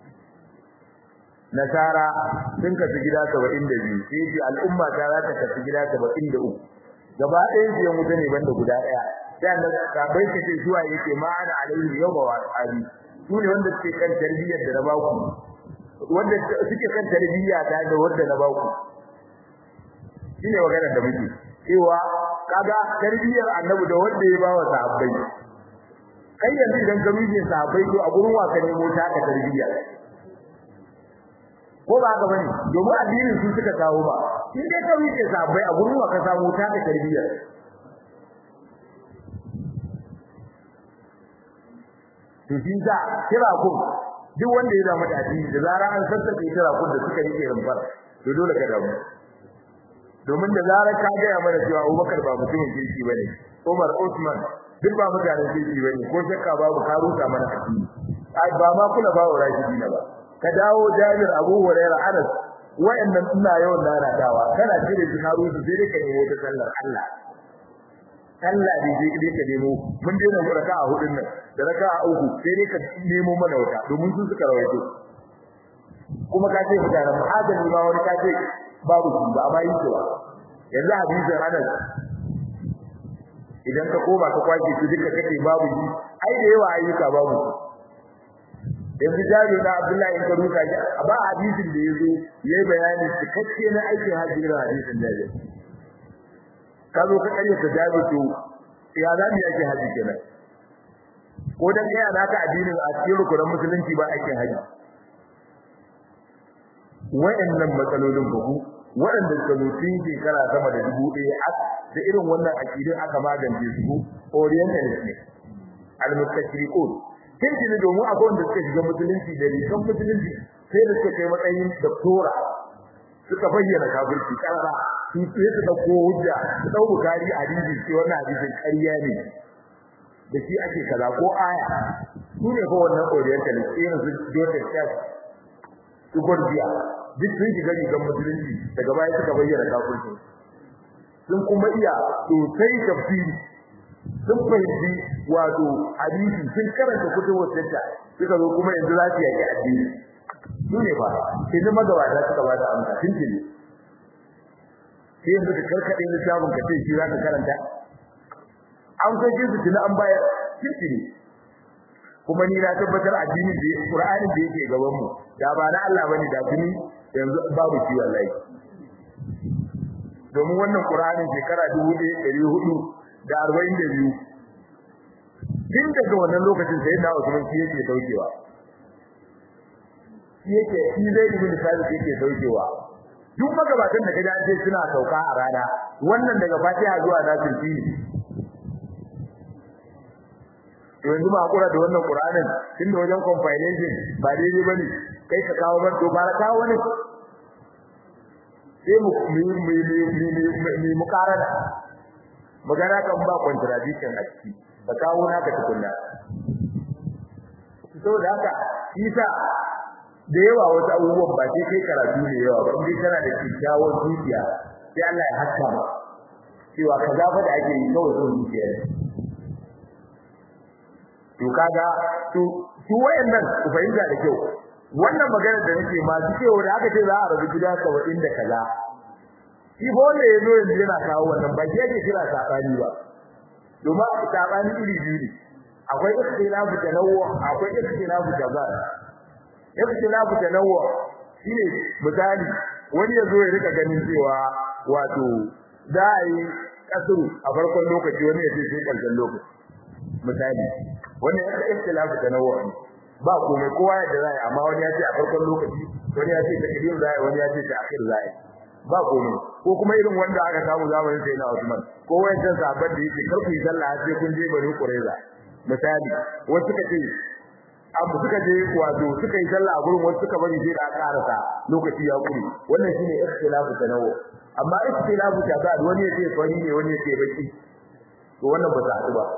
nasara sun kafi gida saba'in da biyu sai ce al'umma ta za ta kafi gida saba'in da uku gaba ɗaya su ya mutu ne banda guda ɗaya sai Allah sabai ka ce zuwa yake ma'ana alaihi yawma wa ali su ne wanda suke kan tarbiyyar da na baku wanda suke kan tarbiyya ta da wanda na baku shine maganar da muke cewa kaga tarbiyyar annabi da wanda ya bawa sahabbai kai yanzu idan ka mije sahabbai to a gurin waka ne mota ka tarbiyya ko ba ga bane domin addinin su suka kawo ba in dai ka mije sahabbai a gurin waka samu ta ka tarbiyya to shi da kira ku duk wanda ya zama da addini da zara an sassake kira ku da suka rike rumfar to dole ka damu domin da zara ka ga ya mana cewa Abubakar ba mutumin kirki bane Umar Usman duk ba mutanen kirki bane ko shakka babu ka rusa mana addini ai ba ma kula ba rashidi na ba ka dawo Jabir Abu Hurairah Anas wayannan ina yawan naradawa kana cire su ka rusa sai dai ka nemo ta sallar Allah Allah dai dai ka nemo mun je da raka'a hudun nan da raka'a uku sai dai ka nemo mana wata domin su suka rawaito kuma ka ce mutanen muhadari ma wani ka ce babu shi ba ba yi ba yanzu hadisin Anas idan ka koma ka kwace su duka kake babu shi ai da yawa ayyuka babu yanzu jari na Abdullahi in ka ruka shi ba hadisin da yazo yayi bayani cikakke na aikin hajji da hadisin da yazo ka zo ka kare ka jabi to ya za mu yake haji kenan ko dan kai alaka addinin a cikin rukunin musulunci ba aikin haji wayannan matsalolin bugu waɗanda suka zo tun shekara sama da dubu ɗaya da irin wannan akidin aka magance su orientalist ne al-mustashriqun kin ji domin akwai wanda suka shiga musulunci da rikan musulunci sai da suka kai matsayin doktora suka bayyana kafirci karara su sai su dauko hujja su dau bukari hadisi ce wannan hadisin ƙarya ne da shi ake kaza ko aya su ne ko wannan orientalist irin su Joseph Church su Gordia duk sun shiga rikan musulunci daga baya suka bayyana kafirci sun kuma iya sosai tafsiri sun fahimci wato hadisi sun karanta kutubus sitta suka zo kuma yanzu za su yaki addini su ne ba sai da magabata suka ba da amsa sun ce sai yanzu ka karkade littafin ka sai shi za ka karanta an kaje su tuni an bayar cikin kuma ni na tabbatar addinin da Qur'anin da yake gaban mu da ba na Allah bane da tuni yanzu babu shi wallahi domin wannan Qur'anin shekara dubu ɗaya da ɗari hudu da arba'in da biyu tun daga wannan lokacin sai da Usman shi yake daukewa shi yake shi zai yi misali yake daukewa duk magabatan da kaje an ce suna sauka a rana wannan daga Fatiha zuwa Nasir shi yanzu ba hakura da wannan Qur'anin tunda wajen compilation ba daidai bane kai ka kawo ban to ba ka kawo ne sai mu mu mu mu mu karana magana kan ba contradiction a ciki ka kawo naka tukunna saboda haka isa da yawa wasu abubuwan ba sai kai karatu ne yawa ba indai kana da kikkiawar zuciya sai Allah ya haska ma cewa kaza fa da ake yi kawai zuwa zuciya to kaga to su wayannan ku fahimta da kyau wannan magana da nake ma su cewa da aka ce za a rabu gida saba'in da kaza shi ba wanda yazo yanzu yana kawo wannan ba ke yake kira sabani ba domin sabani iri biyu ne akwai ikhtilafu tanawwu akwai ikhtilafu jazar ikhtilafu tanawwu shine misali wani yazo ya rika ganin cewa wato za a yi kasuru a farkon lokaci wani ya ce sai karshen lokaci misali wannan ya ikhtilafu tanawwu ba komai kowa yadda zai amma wani ya ce a farkon lokaci wani ya ce ta kidim zai wani ya ce ta akhir zai ba komai ko kuma irin wanda aka samu zamanin sai na Usman ko wayancan sahabban da yake karku yi sallah sai kun je bari Qurayza misali wasu suka ce abu suka je wato suka yi sallah a gurin wasu suka bari sai da aka karasa lokaci ya kure wannan shine ikhtilafu tanawwu amma ikhtilafu tabad wani ya ce fari ne wani ya ce baki to wannan ba za a ba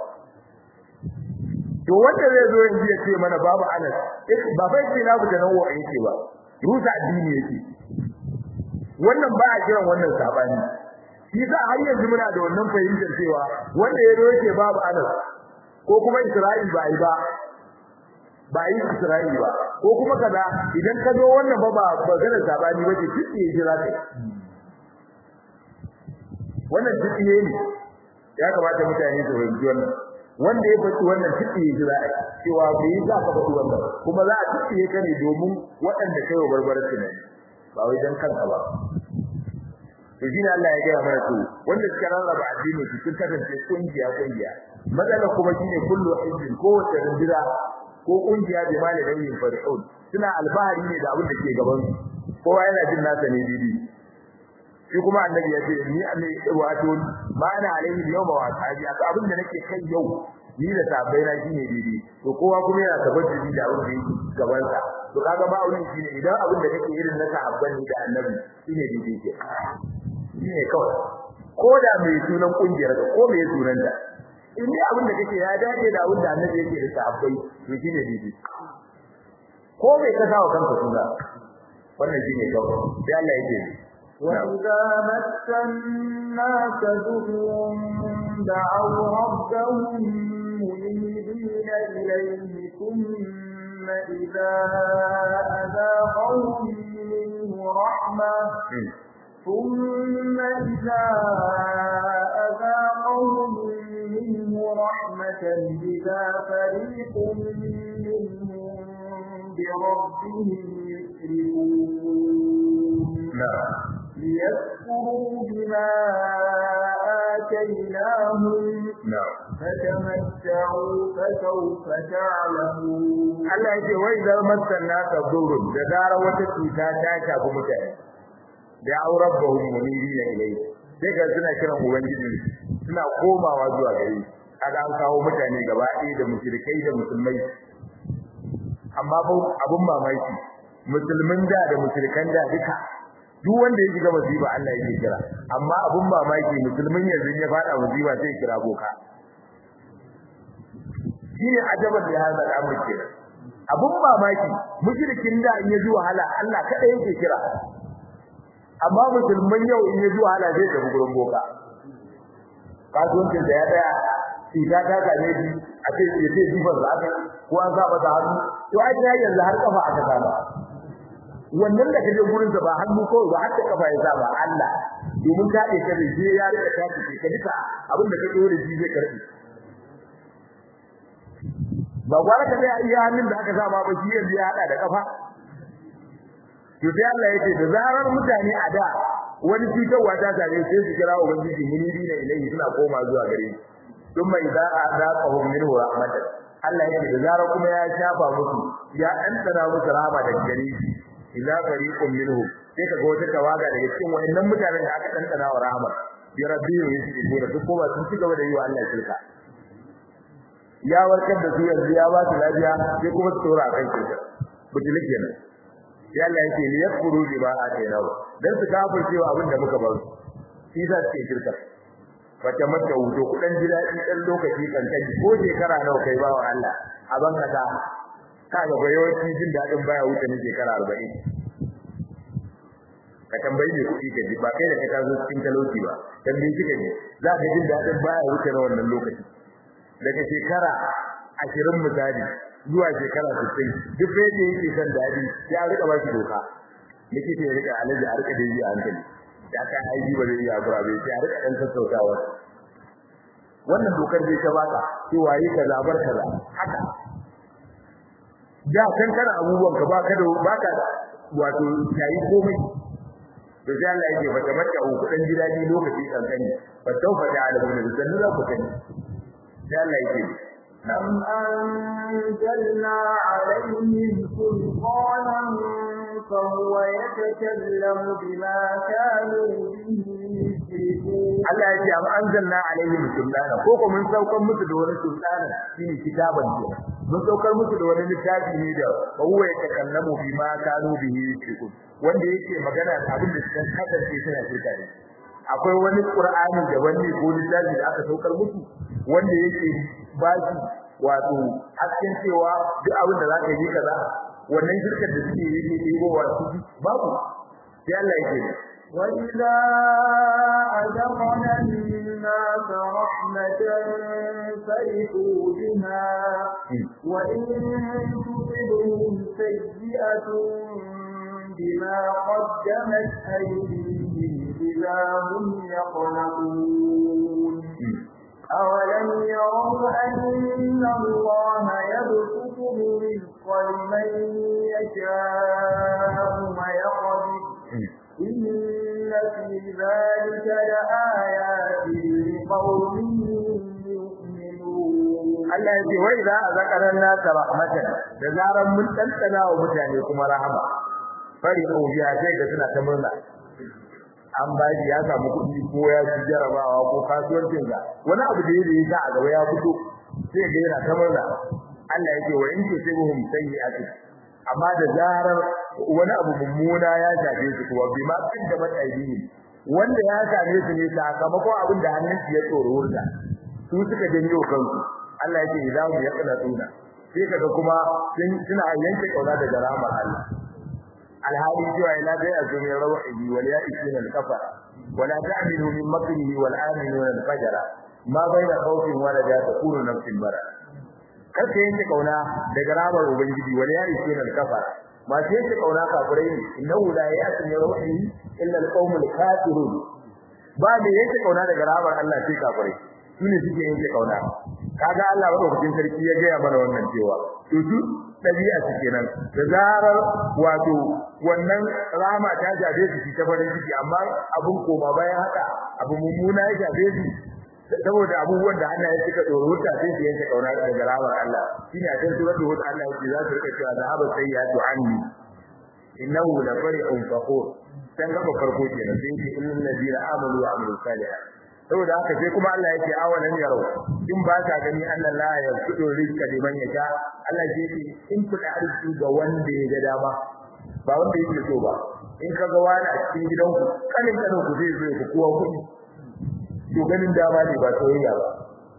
to wanda zai zo yanzu ya ce mana babu anas ba fa ikhtilafu tanawwu yake ba rusa addini yake wannan ba a kiran wannan sabani shi za har yanzu muna da wannan fahimtar cewa wanda ya roke babu anas ko kuma Isra'il ba yi ba ba yi Isra'il ba ko kuma kaza idan ka zo wannan ba ba magana sabani bace kike jira kai wannan kike ne ya kamata mutane su fahimci wannan wanda ya faɗi wannan kike jira cewa bai za ka faɗi wannan kuma za a kike ka ne domin waɗanda kai wa barbarar su ne ba wai dan kanka ba to shi ne Allah ya gaya mana to wanda suka rarraba addini su sun kasance kungiya kungiya matsala kuma shine kullu hizbin ko wata rindira ko kungiya da malai da yin far'ud suna albahari ne da abin da ke gaban su kowa yana jin nasa ne didi shi kuma annabi ya ce ni annabi wato ma ana alaihi yawma wa ashabi abin da nake kai yau ni da sabai na shine didi to kowa kuma yana tabbaci da abin da yake gaban sa to kaga ba wani shine idan abin da kake irin na sahabban da annabi shine didi ke shine kawai ko da mai sunan kungiyar ka ko mai sunan da in ni abin da kake ya dace da abin da annabi yake da sahabbai to shine didi ko mai ka sawa kanka suna wannan shine kawai sai Allah yake وَإِذَا مَسَّ النَّاسَ ضُرٌّ دَعَوْا رَبَّهُم مُنِيبِينَ إِلَيْهِ ثُمَّ إِذَا أَذَاقَهُم مِّنْهُ رَحْمَةً ثُمَّ إِذَا أَذَاقَهُم مِّنْهُ رَحْمَةً إِذَا فَرِيقٌ مِّنْهُم بِرَبِّهِمْ يُشْرِكُونَ ليكفروا بما آتيناهم فتمتعوا فسوف تعلمون Allah yake wai da masanna ka zuru da dara wata cuta ta shafi mutane da aurabbahum munirina ilai sai ga suna kiran ubangiji suna komawa zuwa gare kaga an kawo mutane gaba ɗaya da mushrikai da musulmai amma abun mamaki musulmin da da mushrikan da duka duk wanda ya shiga musiba Allah yake kira amma abun mamaki musulmin yanzu ya fada musiba sai kira boka shine ajaban da hada al'amari kenan abun mamaki mushrikin da in ya ji wahala Allah kada yake kira amma musulmin yau in ya ji wahala zai tafi gurin boka kasuwancin da ya tsaya ita ta kame shi a ce ya ce jifar da aka ko an sa masa hannu to ai ta yanzu har kafa aka saba wannan da kaje gurin sa ba hannu ko ba har kafa ya saba Allah domin ka ce ka je ya rika ta ce ka duka abin da ka dore shi zai karbi ba gwara ka dai iya hannun da aka saba ba shi yanzu ya hada da kafa to sai Allah yake da zarar mutane a da wani cutarwa ta same sai su kira ubangiji munidi ne ilai suna koma zuwa gare shi ثم إذا أذاقهم منه رحمة Allah yake da zarar kuma ya shafa musu ya ɗanɗana musu rahama da gare shi idza fariqun minhum sai ka ga wata tawaga daga cikin wayannan mutanen da aka ɗanɗana wa rahama bi rabbihim yusbihuna duk kuma sun ci gaba da yi wa Allah shirka ya warkar da su yanzu ya ba su lafiya sai kuma su tsora akan shirka butuli kenan ya Allah yake li yakfuru bima atayna dan su kafirce wa abin da muka ba su shi za su shirka wata mata wuto kudan jira in dan lokaci kan kai ko shekara nawa kai bawa Allah a banka ta kaga ba yawanci jin dadin baya wuce ne shekara arba'in ka tambayi ne kuɗi ka ji ba kai da ka tazo cikin talauci ba tambayi kika ne za ka jin dadin baya wuce na wannan lokaci daga shekara ashirin misali zuwa shekara sittin duk da yake san dadi ya rika ba shi doka likita ya rika alaji a rika da yi a hankali da ka aiki ba zai iya gura bai sai a rika dan sassautawa wannan dokar zai ta baka cewa yi kaza bar kaza haka da kan kana abubuwan ka baka da baka wato yayi komai to sai Allah yake fata mata ku dan jidadi lokaci kankani fa tawfa da alamun da sannu za ku kani sai Allah yake أم أنزلنا عليهم سلطانا فهو يتكلم بما كانوا به يشركون Allah ya ce am anzalna alaihim sultana ko ko mun saukar musu da wani sultana shine kitaban ce mun saukar musu da wani littafi ne da huwa yatakallamu bima kanu bihi yushrikun wanda yake magana da abin da suka kasance suna shirka da akwai wani qur'ani da wani ko littafi da aka saukar musu wanda yake bashi wato hakkin cewa duk abin da zaka yi kaza wannan shirkar da suke yi ne ko wato babu sai Allah yake وإذا أذقنا الناس رحمة فرحوا بها وإن تصبهم سيئة بما قدمت أيديهم إذا هم يقنطون أولم يروا أن الله يبسط الرزق لمن يشاء ويقدر إن في ذلك لآيات لقوم يؤمنون Allah ya ce wai za a zakaran nasa rahmatan da zaran mun tantana wa mutane kuma rahama fari ko biya sai da suna ta murna an ba shi ya samu kuɗi ko ya ci jarabawa ko kasuwancin ga wani abu da yake yi a gaba ya fito sai ga yana ta murna Allah ya ce wa in tusibhum sayyi'atu amma da zarar wani abu mummuna ya shafe su kuwa bima da matsayi wanda ya shafe su ne sakamakon abin da hannunsu ya tsoro wurda su suka janyo kansu Allah yake idan mu ya kana tuna sai kaga kuma sun suna yanke kauna daga rahmar Allah alhali cewa ila dai azumi rawahi wal ya'isina al-kafara wala ta'minu min makrihi wal aminu al-fajra ma baina khawfin wa raja takunu nafsin bara kace yanke kauna daga rahmar ubangiji wal ya'isina al-kafara ma sai yanke kauna kafirai ne innahu la ya'tini rawahi illa al-qawmul kafirun ba da yanke kauna daga rahmar Allah sai kafirai shine suke yanke kauna kaga Allah madaukakin sarki ya gaya mana wannan cewa to su dabi'a su kenan da zarar wato wannan rama ta jabe su ta farin ciki amma abun koma bayan haka abu mummuna ya jabe su saboda abubuwan da Allah ya cika tsoro wuta sai su yanke kauna daga ramar Allah shine a cikin suratul hud Allah yake za su rika cewa zahaba sayyatu anni innahu la fari'un fakhur dan gaba farko kenan sai ce innal ladina amanu wa amilus salihat saboda haka sai kuma Allah yake awalan yaro in ba ka gani Allah la ya fudo rizqa liman yasha Allah yake in kuda arziki ga wanda ya ga dama ba wanda yake so ba in kaga wani a cikin gidanku kanin kanin ku zai zo ku kowa kudi to ganin dama ne ba soyayya ba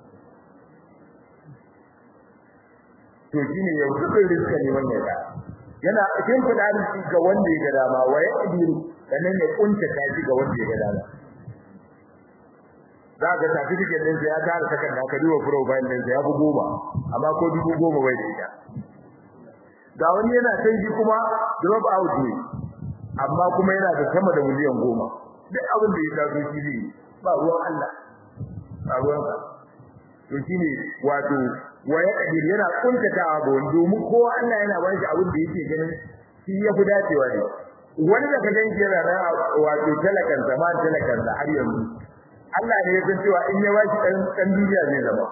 to shine ya fudo rizqa liman yasha yana cikin kuda arziki ga wanda ya ga dama waye adiru sannan ya kunta kaji ga wanda ya ga dama za ka tafi cikin din ya tara takarda ka duba profile din ya bu goma amma ko dubu goma bai da ita ga wani yana sai shi kuma drop out ne amma kuma yana da sama da miliyan goma duk abin da ya taso shi ne ba ruwan Allah ba ruwan ka to shine wato waya kadir yana kuntatawa ga wanda domin kowa Allah yana ba shi abin da yake ganin shi ya fi dacewa ne wani da kaga yana da wato talakan zaman talakan da har yanzu Allah ne ya san cewa in ya ba shi dan dan duniya zai zama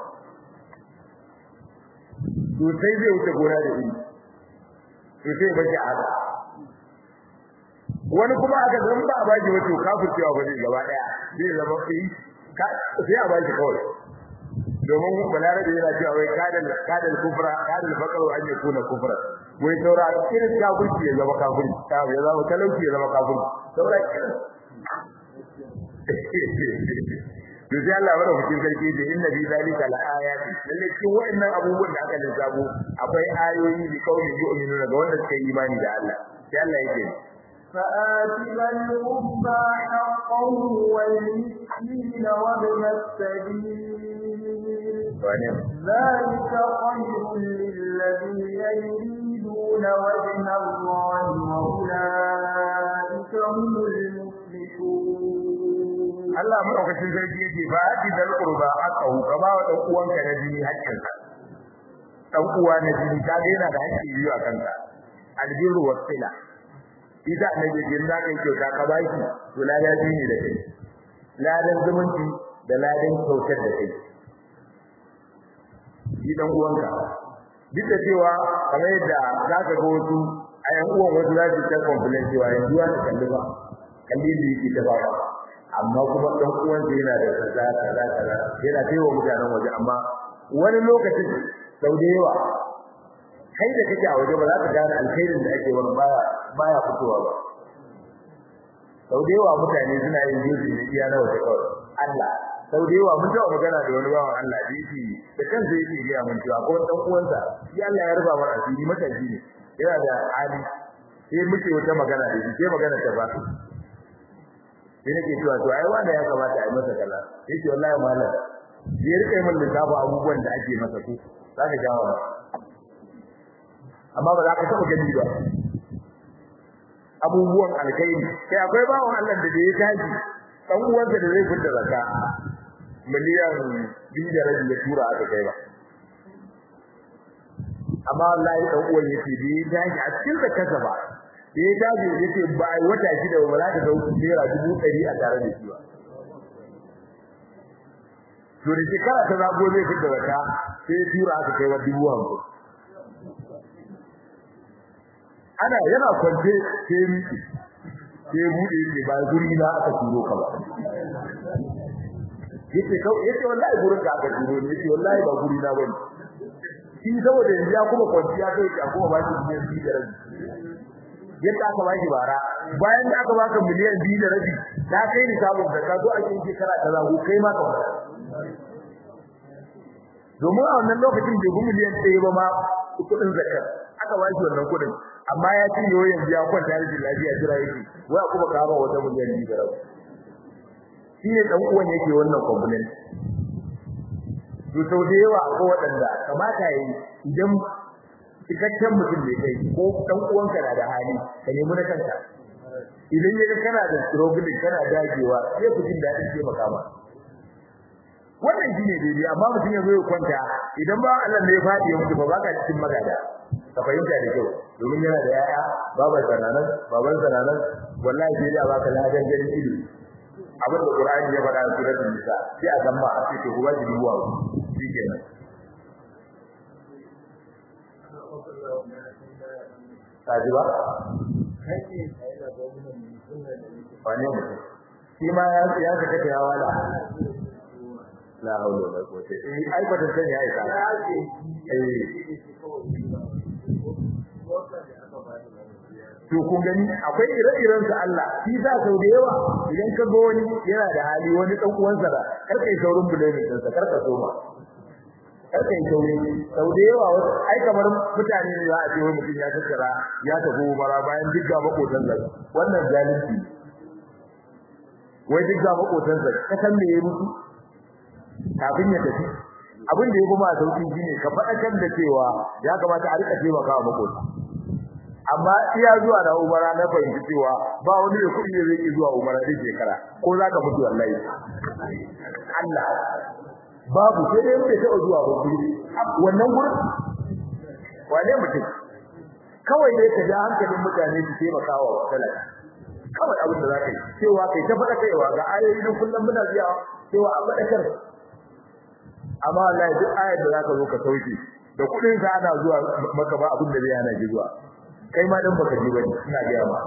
to sai zai wuce gona da ini to sai ba shi haka wani kuma aka zan ba a ba shi wato kafircewa ba zai gaba daya zai zama kai sai a ba shi kawai domin balarabe yana cewa wai kadal kadal kufra kadal faqru an yakuna kufra wai saura kirin kafirci ya zama kafirci ta ya zama talauci ya zama kafirci saura kirin to sai Allah bada hukuncin sarki da inna bi zalika la ayati lalle cikin wa'annan abubuwan da aka lissafo akwai ayoyi da kauli yu'minuna ga wanda suka yi imani da Allah sai Allah yake فآت ذا القربى حقه والمسكين وابن السبيل ذلك خير للذين يريدون وجه الله وأولئك هم المفلحون Allah madaukakin sarki yake ba ati dal qurba aqahu kama wa dan uwanka na jini hakkinka dan uwa na jini ka ga yana da hakki biyu a kanka albiru wasila idan annabi din da kai kyauta ka baki to ladan jini da kai ladan zumunci da ladan kyautar da kai idan uwanka duk da cewa kamar yadda zaka ga wasu ayan uwan wasu za su ta complain cewa yanzu ya kalli ba kalli da yake ta ba amma kuma dan uwan yana da kaza kaza kaza yana taiwa mutanen waje amma wani lokacin sau da yawa kai da kake a waje ba za ka gane alkhairin da ake wani baya baya fitowa ba sau da yawa mutane suna yin juzi ne iya na waje kawai Allah sau da yawa mun taɓa magana da wani bawan Allah da yake da kansa yake gaya mun cewa ko dan uwansa shi Allah ya ruba masa asiri mataji ne yana da hali sai muke wata magana da shi sai magana ta ba sai nake cewa to ai wanda ya kamata a yi masa kaza yace wallahi malam ya rike min lissafa abubuwan da ake masa ko zaka jawo ba amma ba za ka taba gani ba abubuwan alkhairi sai akwai bawon Allah da ya tashi dan uwansa da zai fita zakka miliyan biyu da rabi ya tura aka kai ba amma wallahi dan uwan yake da ya tashi a cikin zakkarsa ba da ya tashi yake ba ai wata shida ba za ka ga naira dubu ɗari a tare da shi ba to da shekara ta zago zai fita zakka sai ya tura aka kai wa dubu hamsin ana yana kwance sai miki sai bude yake ba guri na aka turo ka ba yace kawai yace wallahi gurin ka aka turo ne yace wallahi ba guri na bane shi saboda yanzu ya kuma kwanciya kai ka kuma ba shi miliyan biyu da rabi yadda aka ba shi bara bayan da aka baka miliyan biyu da rabi da kai ni samu da ka zo a cikin shekara ta zago kai ma ka fara domin a wannan lokacin bai gu miliyan ɗaya ba ma kudin zakar aka ba shi wannan kudin amma ya ci yoyin yanzu ya kwanta da lafiya jira yake wai kuma ka ba wata miliyan biyu da rabi shi ne dan uwan yake wannan complaint to sau da yawa ko wadanda kamata yayi idan cikakken mutum ne kai ko dan uwanka na da hali ka nemi na kanka idan yaga kana da struggle kana dagewa sai ku jin dadin ce maka ba wannan shine daidai amma mutum ya zo ya kwanta idan ba Allah ne ya fadi ya mutu ba baka cikin magada ka fahimta da kyau domin yana da yaya baban sananan baban sananan wallahi sai da baka ladan ganin ido abin da Qur'ani ya faɗa a suratul Nisa sai a gamba a cikin ruwa da ruwa shikenan kaji ba wani mutum shi ma ya ya ka take ya wala la hawla wala quwwata eh ai ba ta sani ai ka eh to kun gani akwai ire-iren su Allah shi za sau da yawa idan ka ga wani yana da hali wani dan uwansa da karkai saurin bulletin din sa karka soma karkai saurin sau da yawa ai kamar mutane ne za a ce wai mutum ya tattara ya tafi umara bayan dukka makotan sa wannan zalunci wai dukka makotan sa ka san me yayi musu kafin ya tafi abin da ya kuma sauki shine ka faɗakar da cewa ya kamata a rika taimakawa makota amma iya zuwa da umara na fahimci cewa ba wani da kuɗi ne zai zuwa umara duk shekara ko za ka mutu wallahi Allah babu sai dai mutum ta zuwa ba wannan gurin wane mutum kawai dai ka ja hankalin mutane su taimakawa talaka kawai abin da za ka yi cewa kai ta faɗa kaiwa ga ayoyi na kullum muna biya cewa a faɗakar amma wallahi duk ayar da za ka zo ka sauke da kuɗin ka ana zuwa maka ba abin da zai hana ki zuwa kai ma dan baka ji bane ina ga ma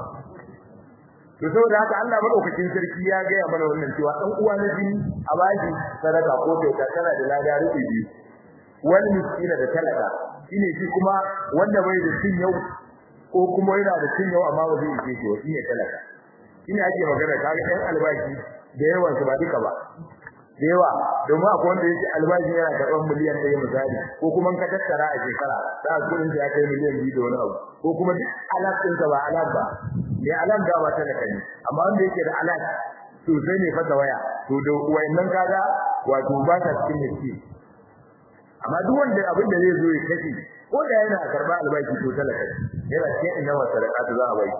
to saboda haka Allah madaukakin sarki ya ga ya mana wannan cewa dan uwa na jini a bashi sadaka ko kyauta kana da lada rubi biyu wani miskina da talaka shine shi kuma wanda bai da cin yau ko kuma yana da cin yau amma ba zai yi shi shine talaka shine ake magana kaga ɗan albashi da yawan su ba duka ba da yawa domin akwai wanda yake albashi yana karɓar miliyan ɗaya misali ko kuma ka tattara a shekara za ka kudin ya kai miliyan biyu da wani abu ko kuma duk alat ɗinka ba alat ba mai alat da ba ta da kani amma wanda yake da alat to sai ne fata waya to da wayannan kaga wato ba ta cikin miski amma duk wanda abin da zai zo ya kashi ko da yana karɓar albashi to talaka yana cikin inna wa sadaqatu za a bai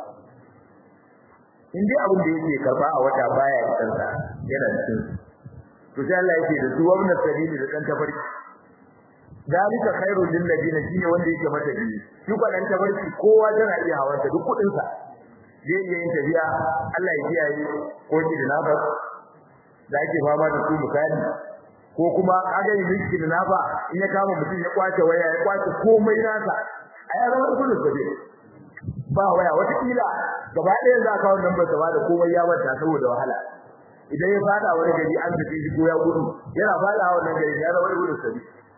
in dai abin da yake karɓa a wata baya isansa yana cikin to sai Allah yake da su wannan sabili da dan tafarki dalika khairul lil ladina shine wanda yake mata bi shi ko dan tafarki kowa tana iya hawan ta duk kudin sa zai iya yin tafiya Allah ya kiyaye ko shi da nafa da yake fama da su misali ko kuma kaga yin miki da nafa in ya kama mutum ya kwace waya ya kwace komai nasa a ya zama kudin sa ba waya wata kila gaba ɗaya za ka wannan ba ta da komai ya bata saboda wahala idan ya fada wani gari an tafi shi ko ya gudu yana fada wannan gari ya rawa gudu sabi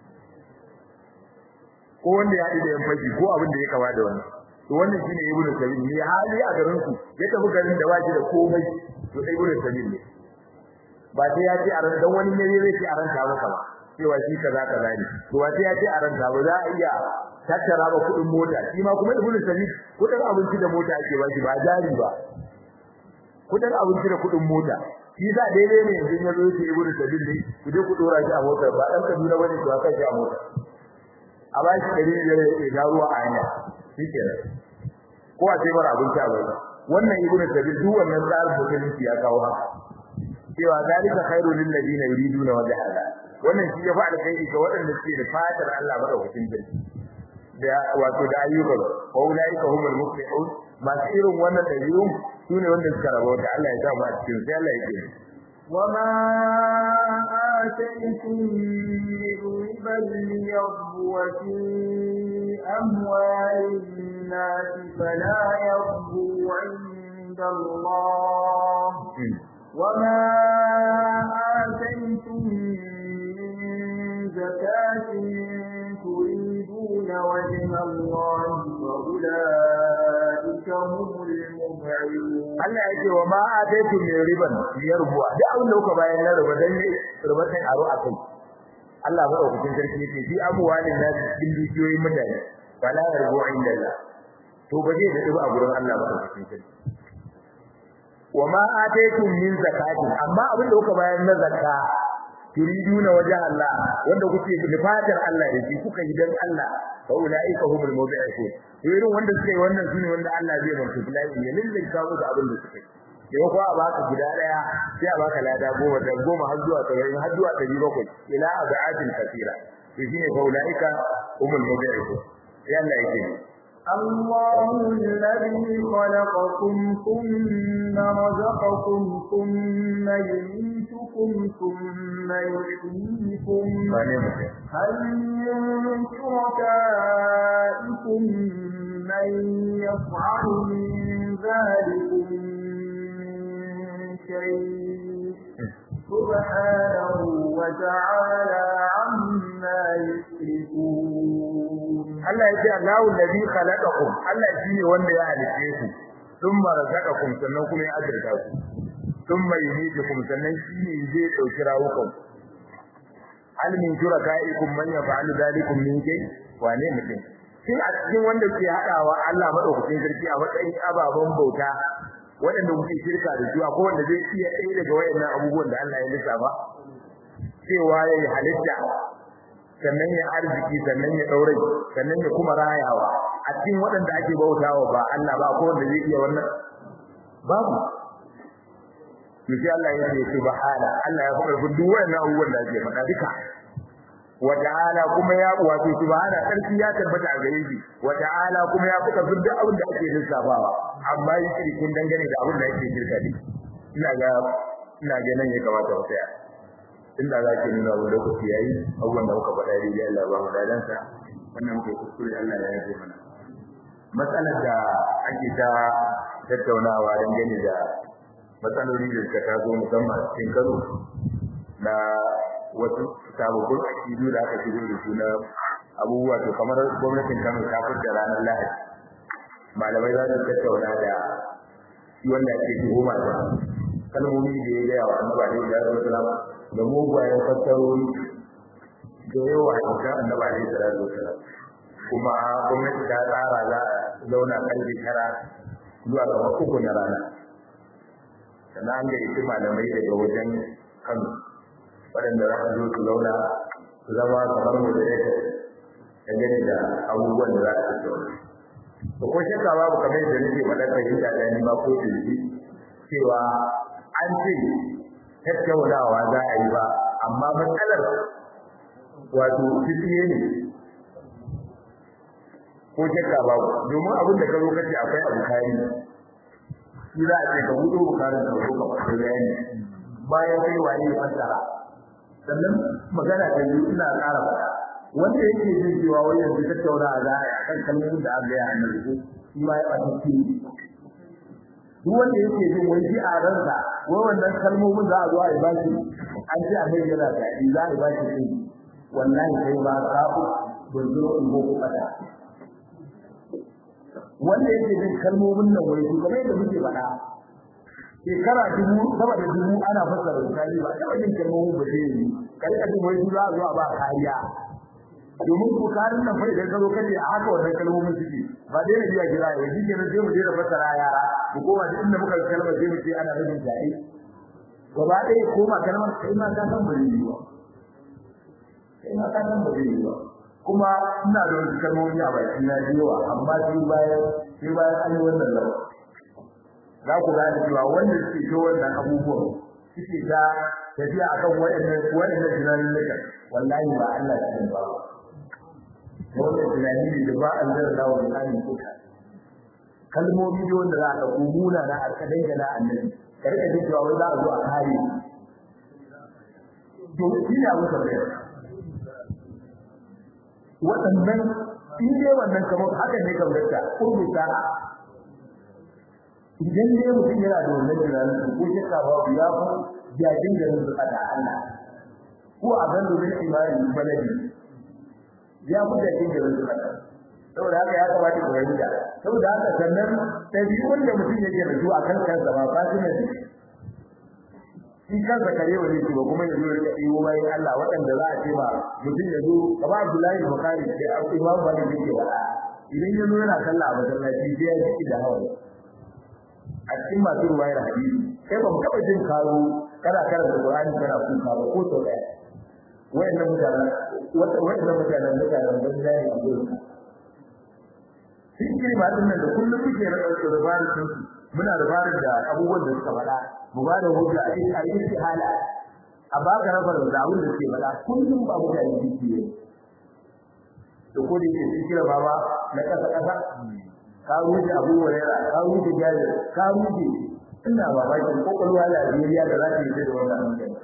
ko wanda ya ida yan fashi ko abin da ya kama da wani to wannan shine ibnu sabil ne hali a garin ku ya tafi garin da baki da komai to dai ibnu sabil ne ba sai ya ce a ran dan wani ne zai ce a ran ta maka ba cewa shi kaza kaza ne to ba sai ya ce a ran ta ba za a iya tattara ba kudin mota shi ma kuma ibnu sabil kudin abinci da mota ake ba shi ba jari ba kudin abinci da kudin mota shi za daidai ne yanzu ya zo yake ibnu sabil ne ku je ku dora shi a motar ba dan kaduna bane ku aka shi a motar a ba shi dari biyar ya ga ruwa a hanya shikenan ko a sai bar abinci a bai wannan ibnu sabil duk wannan tsarin musulunci ya kawo haka cewa zalika khairul lil ladina yuriduna wajha Allah wannan shi ya fa alkhairi ga waɗanda suke da fatar Allah madaukakin sarki da wato da ayyukan wa ulaika humul muflihun masu irin wannan dabi'un sune wanda suka rabo da Allah ya sa mu a cikin sai Allah ya ce وما آتيتم من ربا ليربو في أموال الناس فلا يربو عند الله وما آتيتم من زكاة تريدون وجه الله فأولئك هم المضعفون Allah yake wa ma ataitu min riban yarbuwa da abin da kuka bayan na riba dan ne riba sai aro akai Allah ba hukuncin sarki yake bi amwalin nas cikin dukiyoyin mutane wala yarbu inda Allah to ba zai da a gurin Allah ba hukuncin sarki wa ma ataitu min zakatin amma abin da kuka bayan na zakka turiduna wajha Allah wanda kuke nufatar Allah da shi kuka yi dan Allah fa ulaika humul mubi'un irin wanda suke wannan shine wanda Allah zai bar su lafi ya lillin ka musu abin da suke sai ko a baka gida daya sai a baka lada goma da goma har zuwa saba'in har zuwa ɗari bakwai ila abatin kathira to shine fa ulaika humul mubi'un sai Allah yake الله الذي خلقكم ثم رزقكم ثم يميتكم ثم يحييكم هل من شركائكم من يفعل من ذلك من شيء سبحانه وتعالى عما يشركون Allah ya ce Allahu allazi khalaqakum Allah shine wanda ya halice ku thumma razaqakum sannan kuma ya azurta ku thumma yuhyikum sannan shine zai dauki rawukan hal min shurakaikum man yaf'alu dhalikum min shay wane mutum shin a cikin wanda ke hadawa Allah madaukakin sarki a matsayin ababan bauta waɗanda kuke shirka da su akwai wanda zai iya ɗaya daga wayannan abubuwan da Allah ya lissafa cewa yayi halitta sannan ya arziki sannan ya daure sannan ya kuma rayawa a cikin waɗanda ake bautawa ba Allah ba ko wanda zai iya wannan babu Miji Allah ya ce subhana Allah ya faɗa duk wannan abubuwan da ake faɗa duka wa ta'ala kuma ya wato subhana sarki ya tabbata a gare shi wa ta'ala kuma ya fuka duk abin da ake lissafawa amma yi shirkin dangane da abin da ake shirka ne ina ga ina ga nan ya kamata ku tsaya inda za ki nuna wa lokaci yayi abubuwan da muka faɗa dai Allah ba mu dadan sa wannan muke kuskure Allah ya yafe mana matsalar da ake ta tattaunawa dangane da matsaloli da suka taso musamman cikin Kano na wasu sababbin akidu da aka shigo da su na abubuwa to kamar gwamnatin Kano ta fitar ranar Lahadi malamai za su tattauna da shi wanda ake tuhuma da kalmomi da ya gaya wa annabi alaihi salatu wasalam da mugayen fassarori da yawa a cikin annabi alaihi salatu wasalam kuma gwamnati ta tsara za a zauna karfe tara zuwa gaba uku na rana sannan an gayyaci malamai daga wajen Kano waɗanda za su zo su zauna su zama kamar mu da yake dangane da abubuwan da za su tattauna. To ko shakka babu kamar yadda nake faɗa fahimta da ni ma ko tilbi cewa an ce tattaunawa za a yi ba amma matsalar wato fitiye ne ko shakka babu domin abin da ka zo kace akwai abu kayi shi za a ce ka hudu bukarin ka zo ka faɗi bayani bayan kai wani ya fassara sannan magana ta yi ina ƙara faɗa wanda yake jin cewa wai yanzu tattauna a za a yi akan kalmomin da aka yi a annabi shi ma ya ɓata shi duk wanda yake jin wai shi a ransa wai wannan kalmomin za a zo a yi bashi an ce a mai yana daɗi za a yi bashi sai wallahi kai ba ka ku gurzo in ko ku fada wanda yake jin kalmomin nan wai su kamar yadda muke faɗa shekara dubu sama da dubu ana fassara misali ba ta wajen kalmomin ba sai yi kai ka jin wai su za a zo a ba kariya domin ko karin nan fa idan ka zo kace a haka wannan kalmomin suke ba dai na biya kira ya jike ne sai mu je da fassara yara ko kuma duk inda muka kalma sai mu ce ana nufin jai gaba ɗaya koma kalmar kai ma ka san bari yi ba kai ma ka san bari yi ba kuma ina da wasu kalmomi a baki na yawa amma sai bayan sai bayan an yi wannan lawa za ku gane cewa wanda suke ta wannan abubuwan suke ta tafiya akan waɗannan waɗannan tunanin nukan wallahi ba Allah ya san ba wannan tunani ne da ba Allah ya dawo da kanin kuka kalmomi ne wanda za ka kumuna na alƙadai da na annabi ka rika jin cewa wai za a zo a kare to shi ne abu sabbai waɗannan in dai wannan kamar haka ne kamar ta kurbuta idan ne mutum yana da wannan tunanin ko shi ka ba ya fa jajin da zuwa da Allah ko a gando da imani baladi ya fi jajin da zuwa saboda haka ya kamata ku fahimta saboda haka sannan tabi'un da mutum yake da su akan kansa ba fatima ne shi kansa kare wani shi ba kuma yanzu ya yi wai Allah waɗanda za a ce ba mutum ya zo kamar Abdullahi Bukhari da Imam Malik yake wada idan ya zo yana sallah a masallaci sai ya ji da hawa a cikin masu ruwayar hadisi sai ba mu taɓa jin karo kana karanta Qur'ani kana kuka ba ko to ɗaya wayannan mutanen wayannan mutanen mutanen ban da ne a gurin cikin ba din nan da kullum muke da rubarin su muna rubarin da abubuwan da suka faɗa mu ba da hujja a cikin ayyukan hala a ba ga rabar da abin da suke faɗa kullum ba mu da yi to ko da yake cikin baba na kasa kasa ka ruji Abu Hurairah ka ruji Jabir ka ruji ina babakin kokolwa da Najeriya da za ta yi da wannan hankali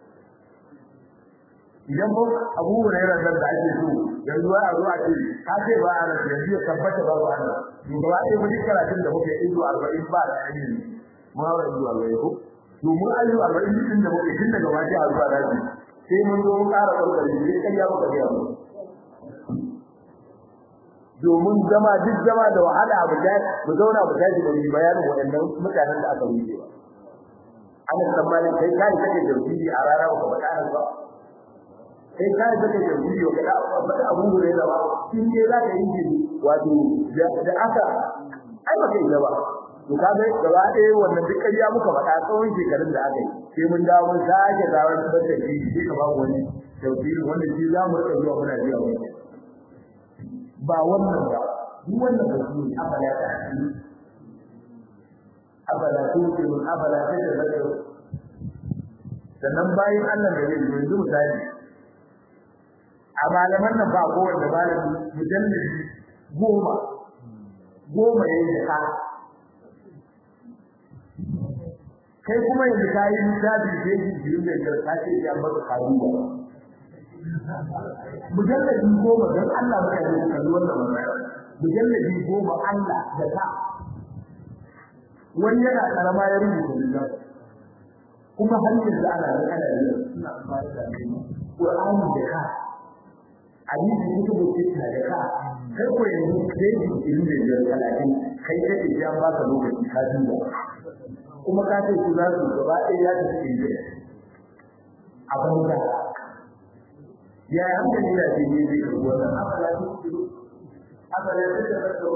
idan ko Abu Hurairah da ake so yanzu a zo a ce ka ce ba a rasu yanzu ya tabbata ba ba Allah to ba ai mu karatun da muke ido arba'in ba da ainihi mu hawa ido arba'in ko to mu ayu arba'in din da muke tun daga waje a zuwa daji sai mun zo mun ƙara kokari ne kai ya muka ga mu domin zama duk zama da wahala abu da mu zauna mu tashi da bayanin waɗannan mutanen da aka wuce ba ana tsammanin kai kai kake da rubi a rana ba ka faɗa ba sai kai kake da rubi ka da ba abu ne da ba in dai za ka yi ji wato da aka ai ba kai da ba to kaga gaba ɗaya wannan duk ƙarya muka faɗa tsawon shekarun da aka yi sai mun dawo mun sake dawo da tafi sai ka ba wani tauhidi wanda shi za mu rika zuwa muna biya wani ba wannan ba duk wannan ba shi abala ta abala to ke mun abala ta da zaka sannan bayan Allah da zai yanzu misali a malaman nan ba ko wanda malami mujallidi goma goma yayin da ka kai kuma yanzu kai misali da yake jirin da ka ce ya baka karuwa mujalladi goma dan Allah baka yi kallo wannan magana mujalladi goma Allah da ka wani yana karama ya rubuta kuma har yanzu ana da ana da suna amfani da Qur'ani da ka hadisi kuka buƙe da ka kai ko yanzu kai jirin da talatin kai kake ya baka lokaci ka duba kuma ka ce su za su gaba ɗaya ya tafi da a banza ya yi hankali da ke ne zai karɓi wannan abala su kiro abala su da rasa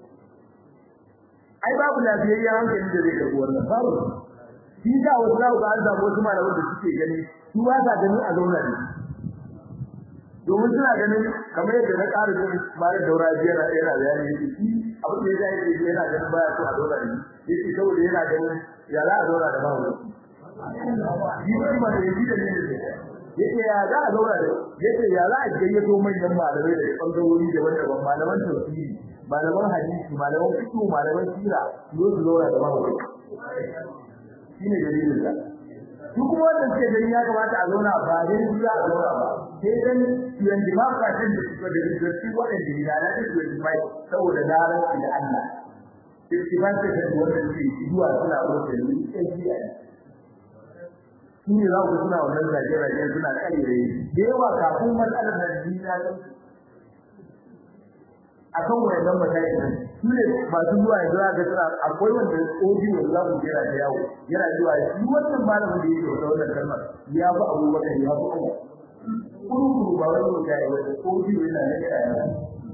ai babu lafiyayyen hankali da zai karɓi wannan babu shi da wasu za ku ga an samu wasu malaman da suke gani su ba sa ganin a zauna ne domin suna ganin kamar yadda na ƙara jin malar daura biyar na ɗaya na bayani yake shi abin da ya zai yake yana ganin baya so a zauna ne yake saboda yana ganin ya za a zauna da babu shi wani ma da yake da ne yake ya za a zauna da yake ya za a gayyato manyan malamai da bangarori daban-daban malaman tafsiri malaman hadisi malaman fiqh malaman sira su zo su zauna da babu shine dalilin da su kuma wanda suke gani ya kamata a zauna ba dai su za a zauna ba sai dan yan jama'a ka tin da suka da su waɗanda ya da su da mai saboda daren da Allah istibanta da wannan shi zuwa suna wuce ne sai biya shine za ku suna wannan zage-zage suna kaire da yawa kafin matsalar da dina akan wayan mutane shine ba su zuwa yanzu ga suna akwai wanda obi wanda za ku jira da yawo yana zuwa shi wannan malamin da yake da wannan kalmar ya ba abubakar ya ba kuma ba wani mutane wanda obi yana da yawa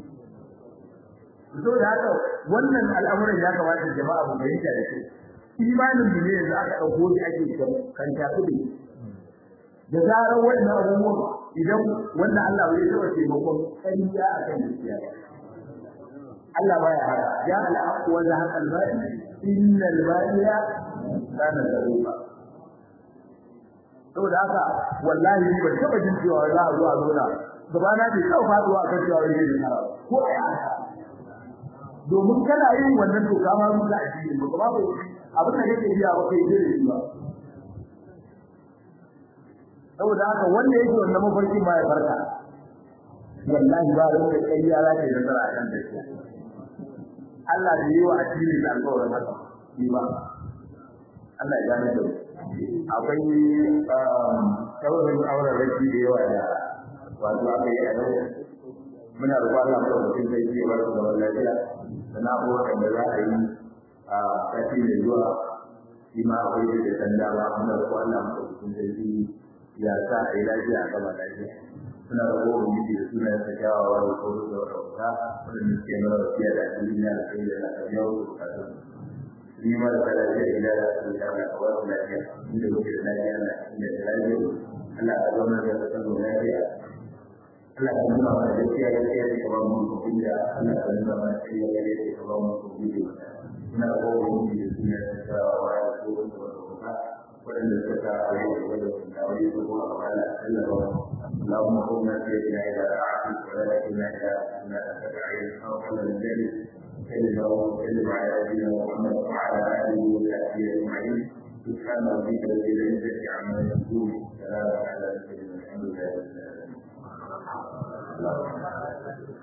so da haka wannan al'amuran ya kamata jama'a mu bayyana da shi imanin mu ne yanzu aka dauko shi ake kan tafi da zarar wannan abubuwan idan wannan Allah bai taba taimakon kariya akan gaskiya Allah baya haka ya al-haq wa zahaqa al-batil innal batila kana zaluma saboda haka wallahi ban taba jin cewa za a zo a zo na gaba na bai taba faduwa akan cewa wani ne ko ai haka domin kana yin wannan to ka ma mun da addini ba ba ba abin da yake biya ba kai da shi ba saboda haka wanda yake wannan mafarkin ma ya farka wallahi ba da kai yara ke da tsara kan da shi Allah da yi wa addini da alƙawarin haka ni ba Allah ya gane da akwai sabbin auren raki da yawa da wato aka yi a yau muna roƙon Allah mu da cikin sai ya bar da wallahi da na'urar da za a yi a kashi da zuwa shi ma akwai da sanda ba amma ko Allah mu cikin sai ya sa ai lafiya a gaba lafiya suna da gobe miji da suna da kyawawa da ko da wata wanda ke nuna wasiya da duniya da kai da yau da ni ma da lafiya ila da su da kawai lafiya inda muke da lafiya na inda da lafiya Allah ya zama da tsaro lafiya Allah ya nuna mana gaskiya gaskiya da kuma mun inda Allah ya nuna mana gaskiya gaskiya da kuma mun gudu ina da gobe miji da suna da kyawawa da ko da wata wanda suka aure da wanda aure su ko amana Allah اللهم قومنا بيدنا إلى عافيك ولا تكلنا إلى أننا تبعين أوصل الجنة كلمة وكلمة على نبينا محمد وعلى آله وصحبه أجمعين سبحان ربك رب العزة عما يصفون سلام على المرسلين والحمد لله رب العالمين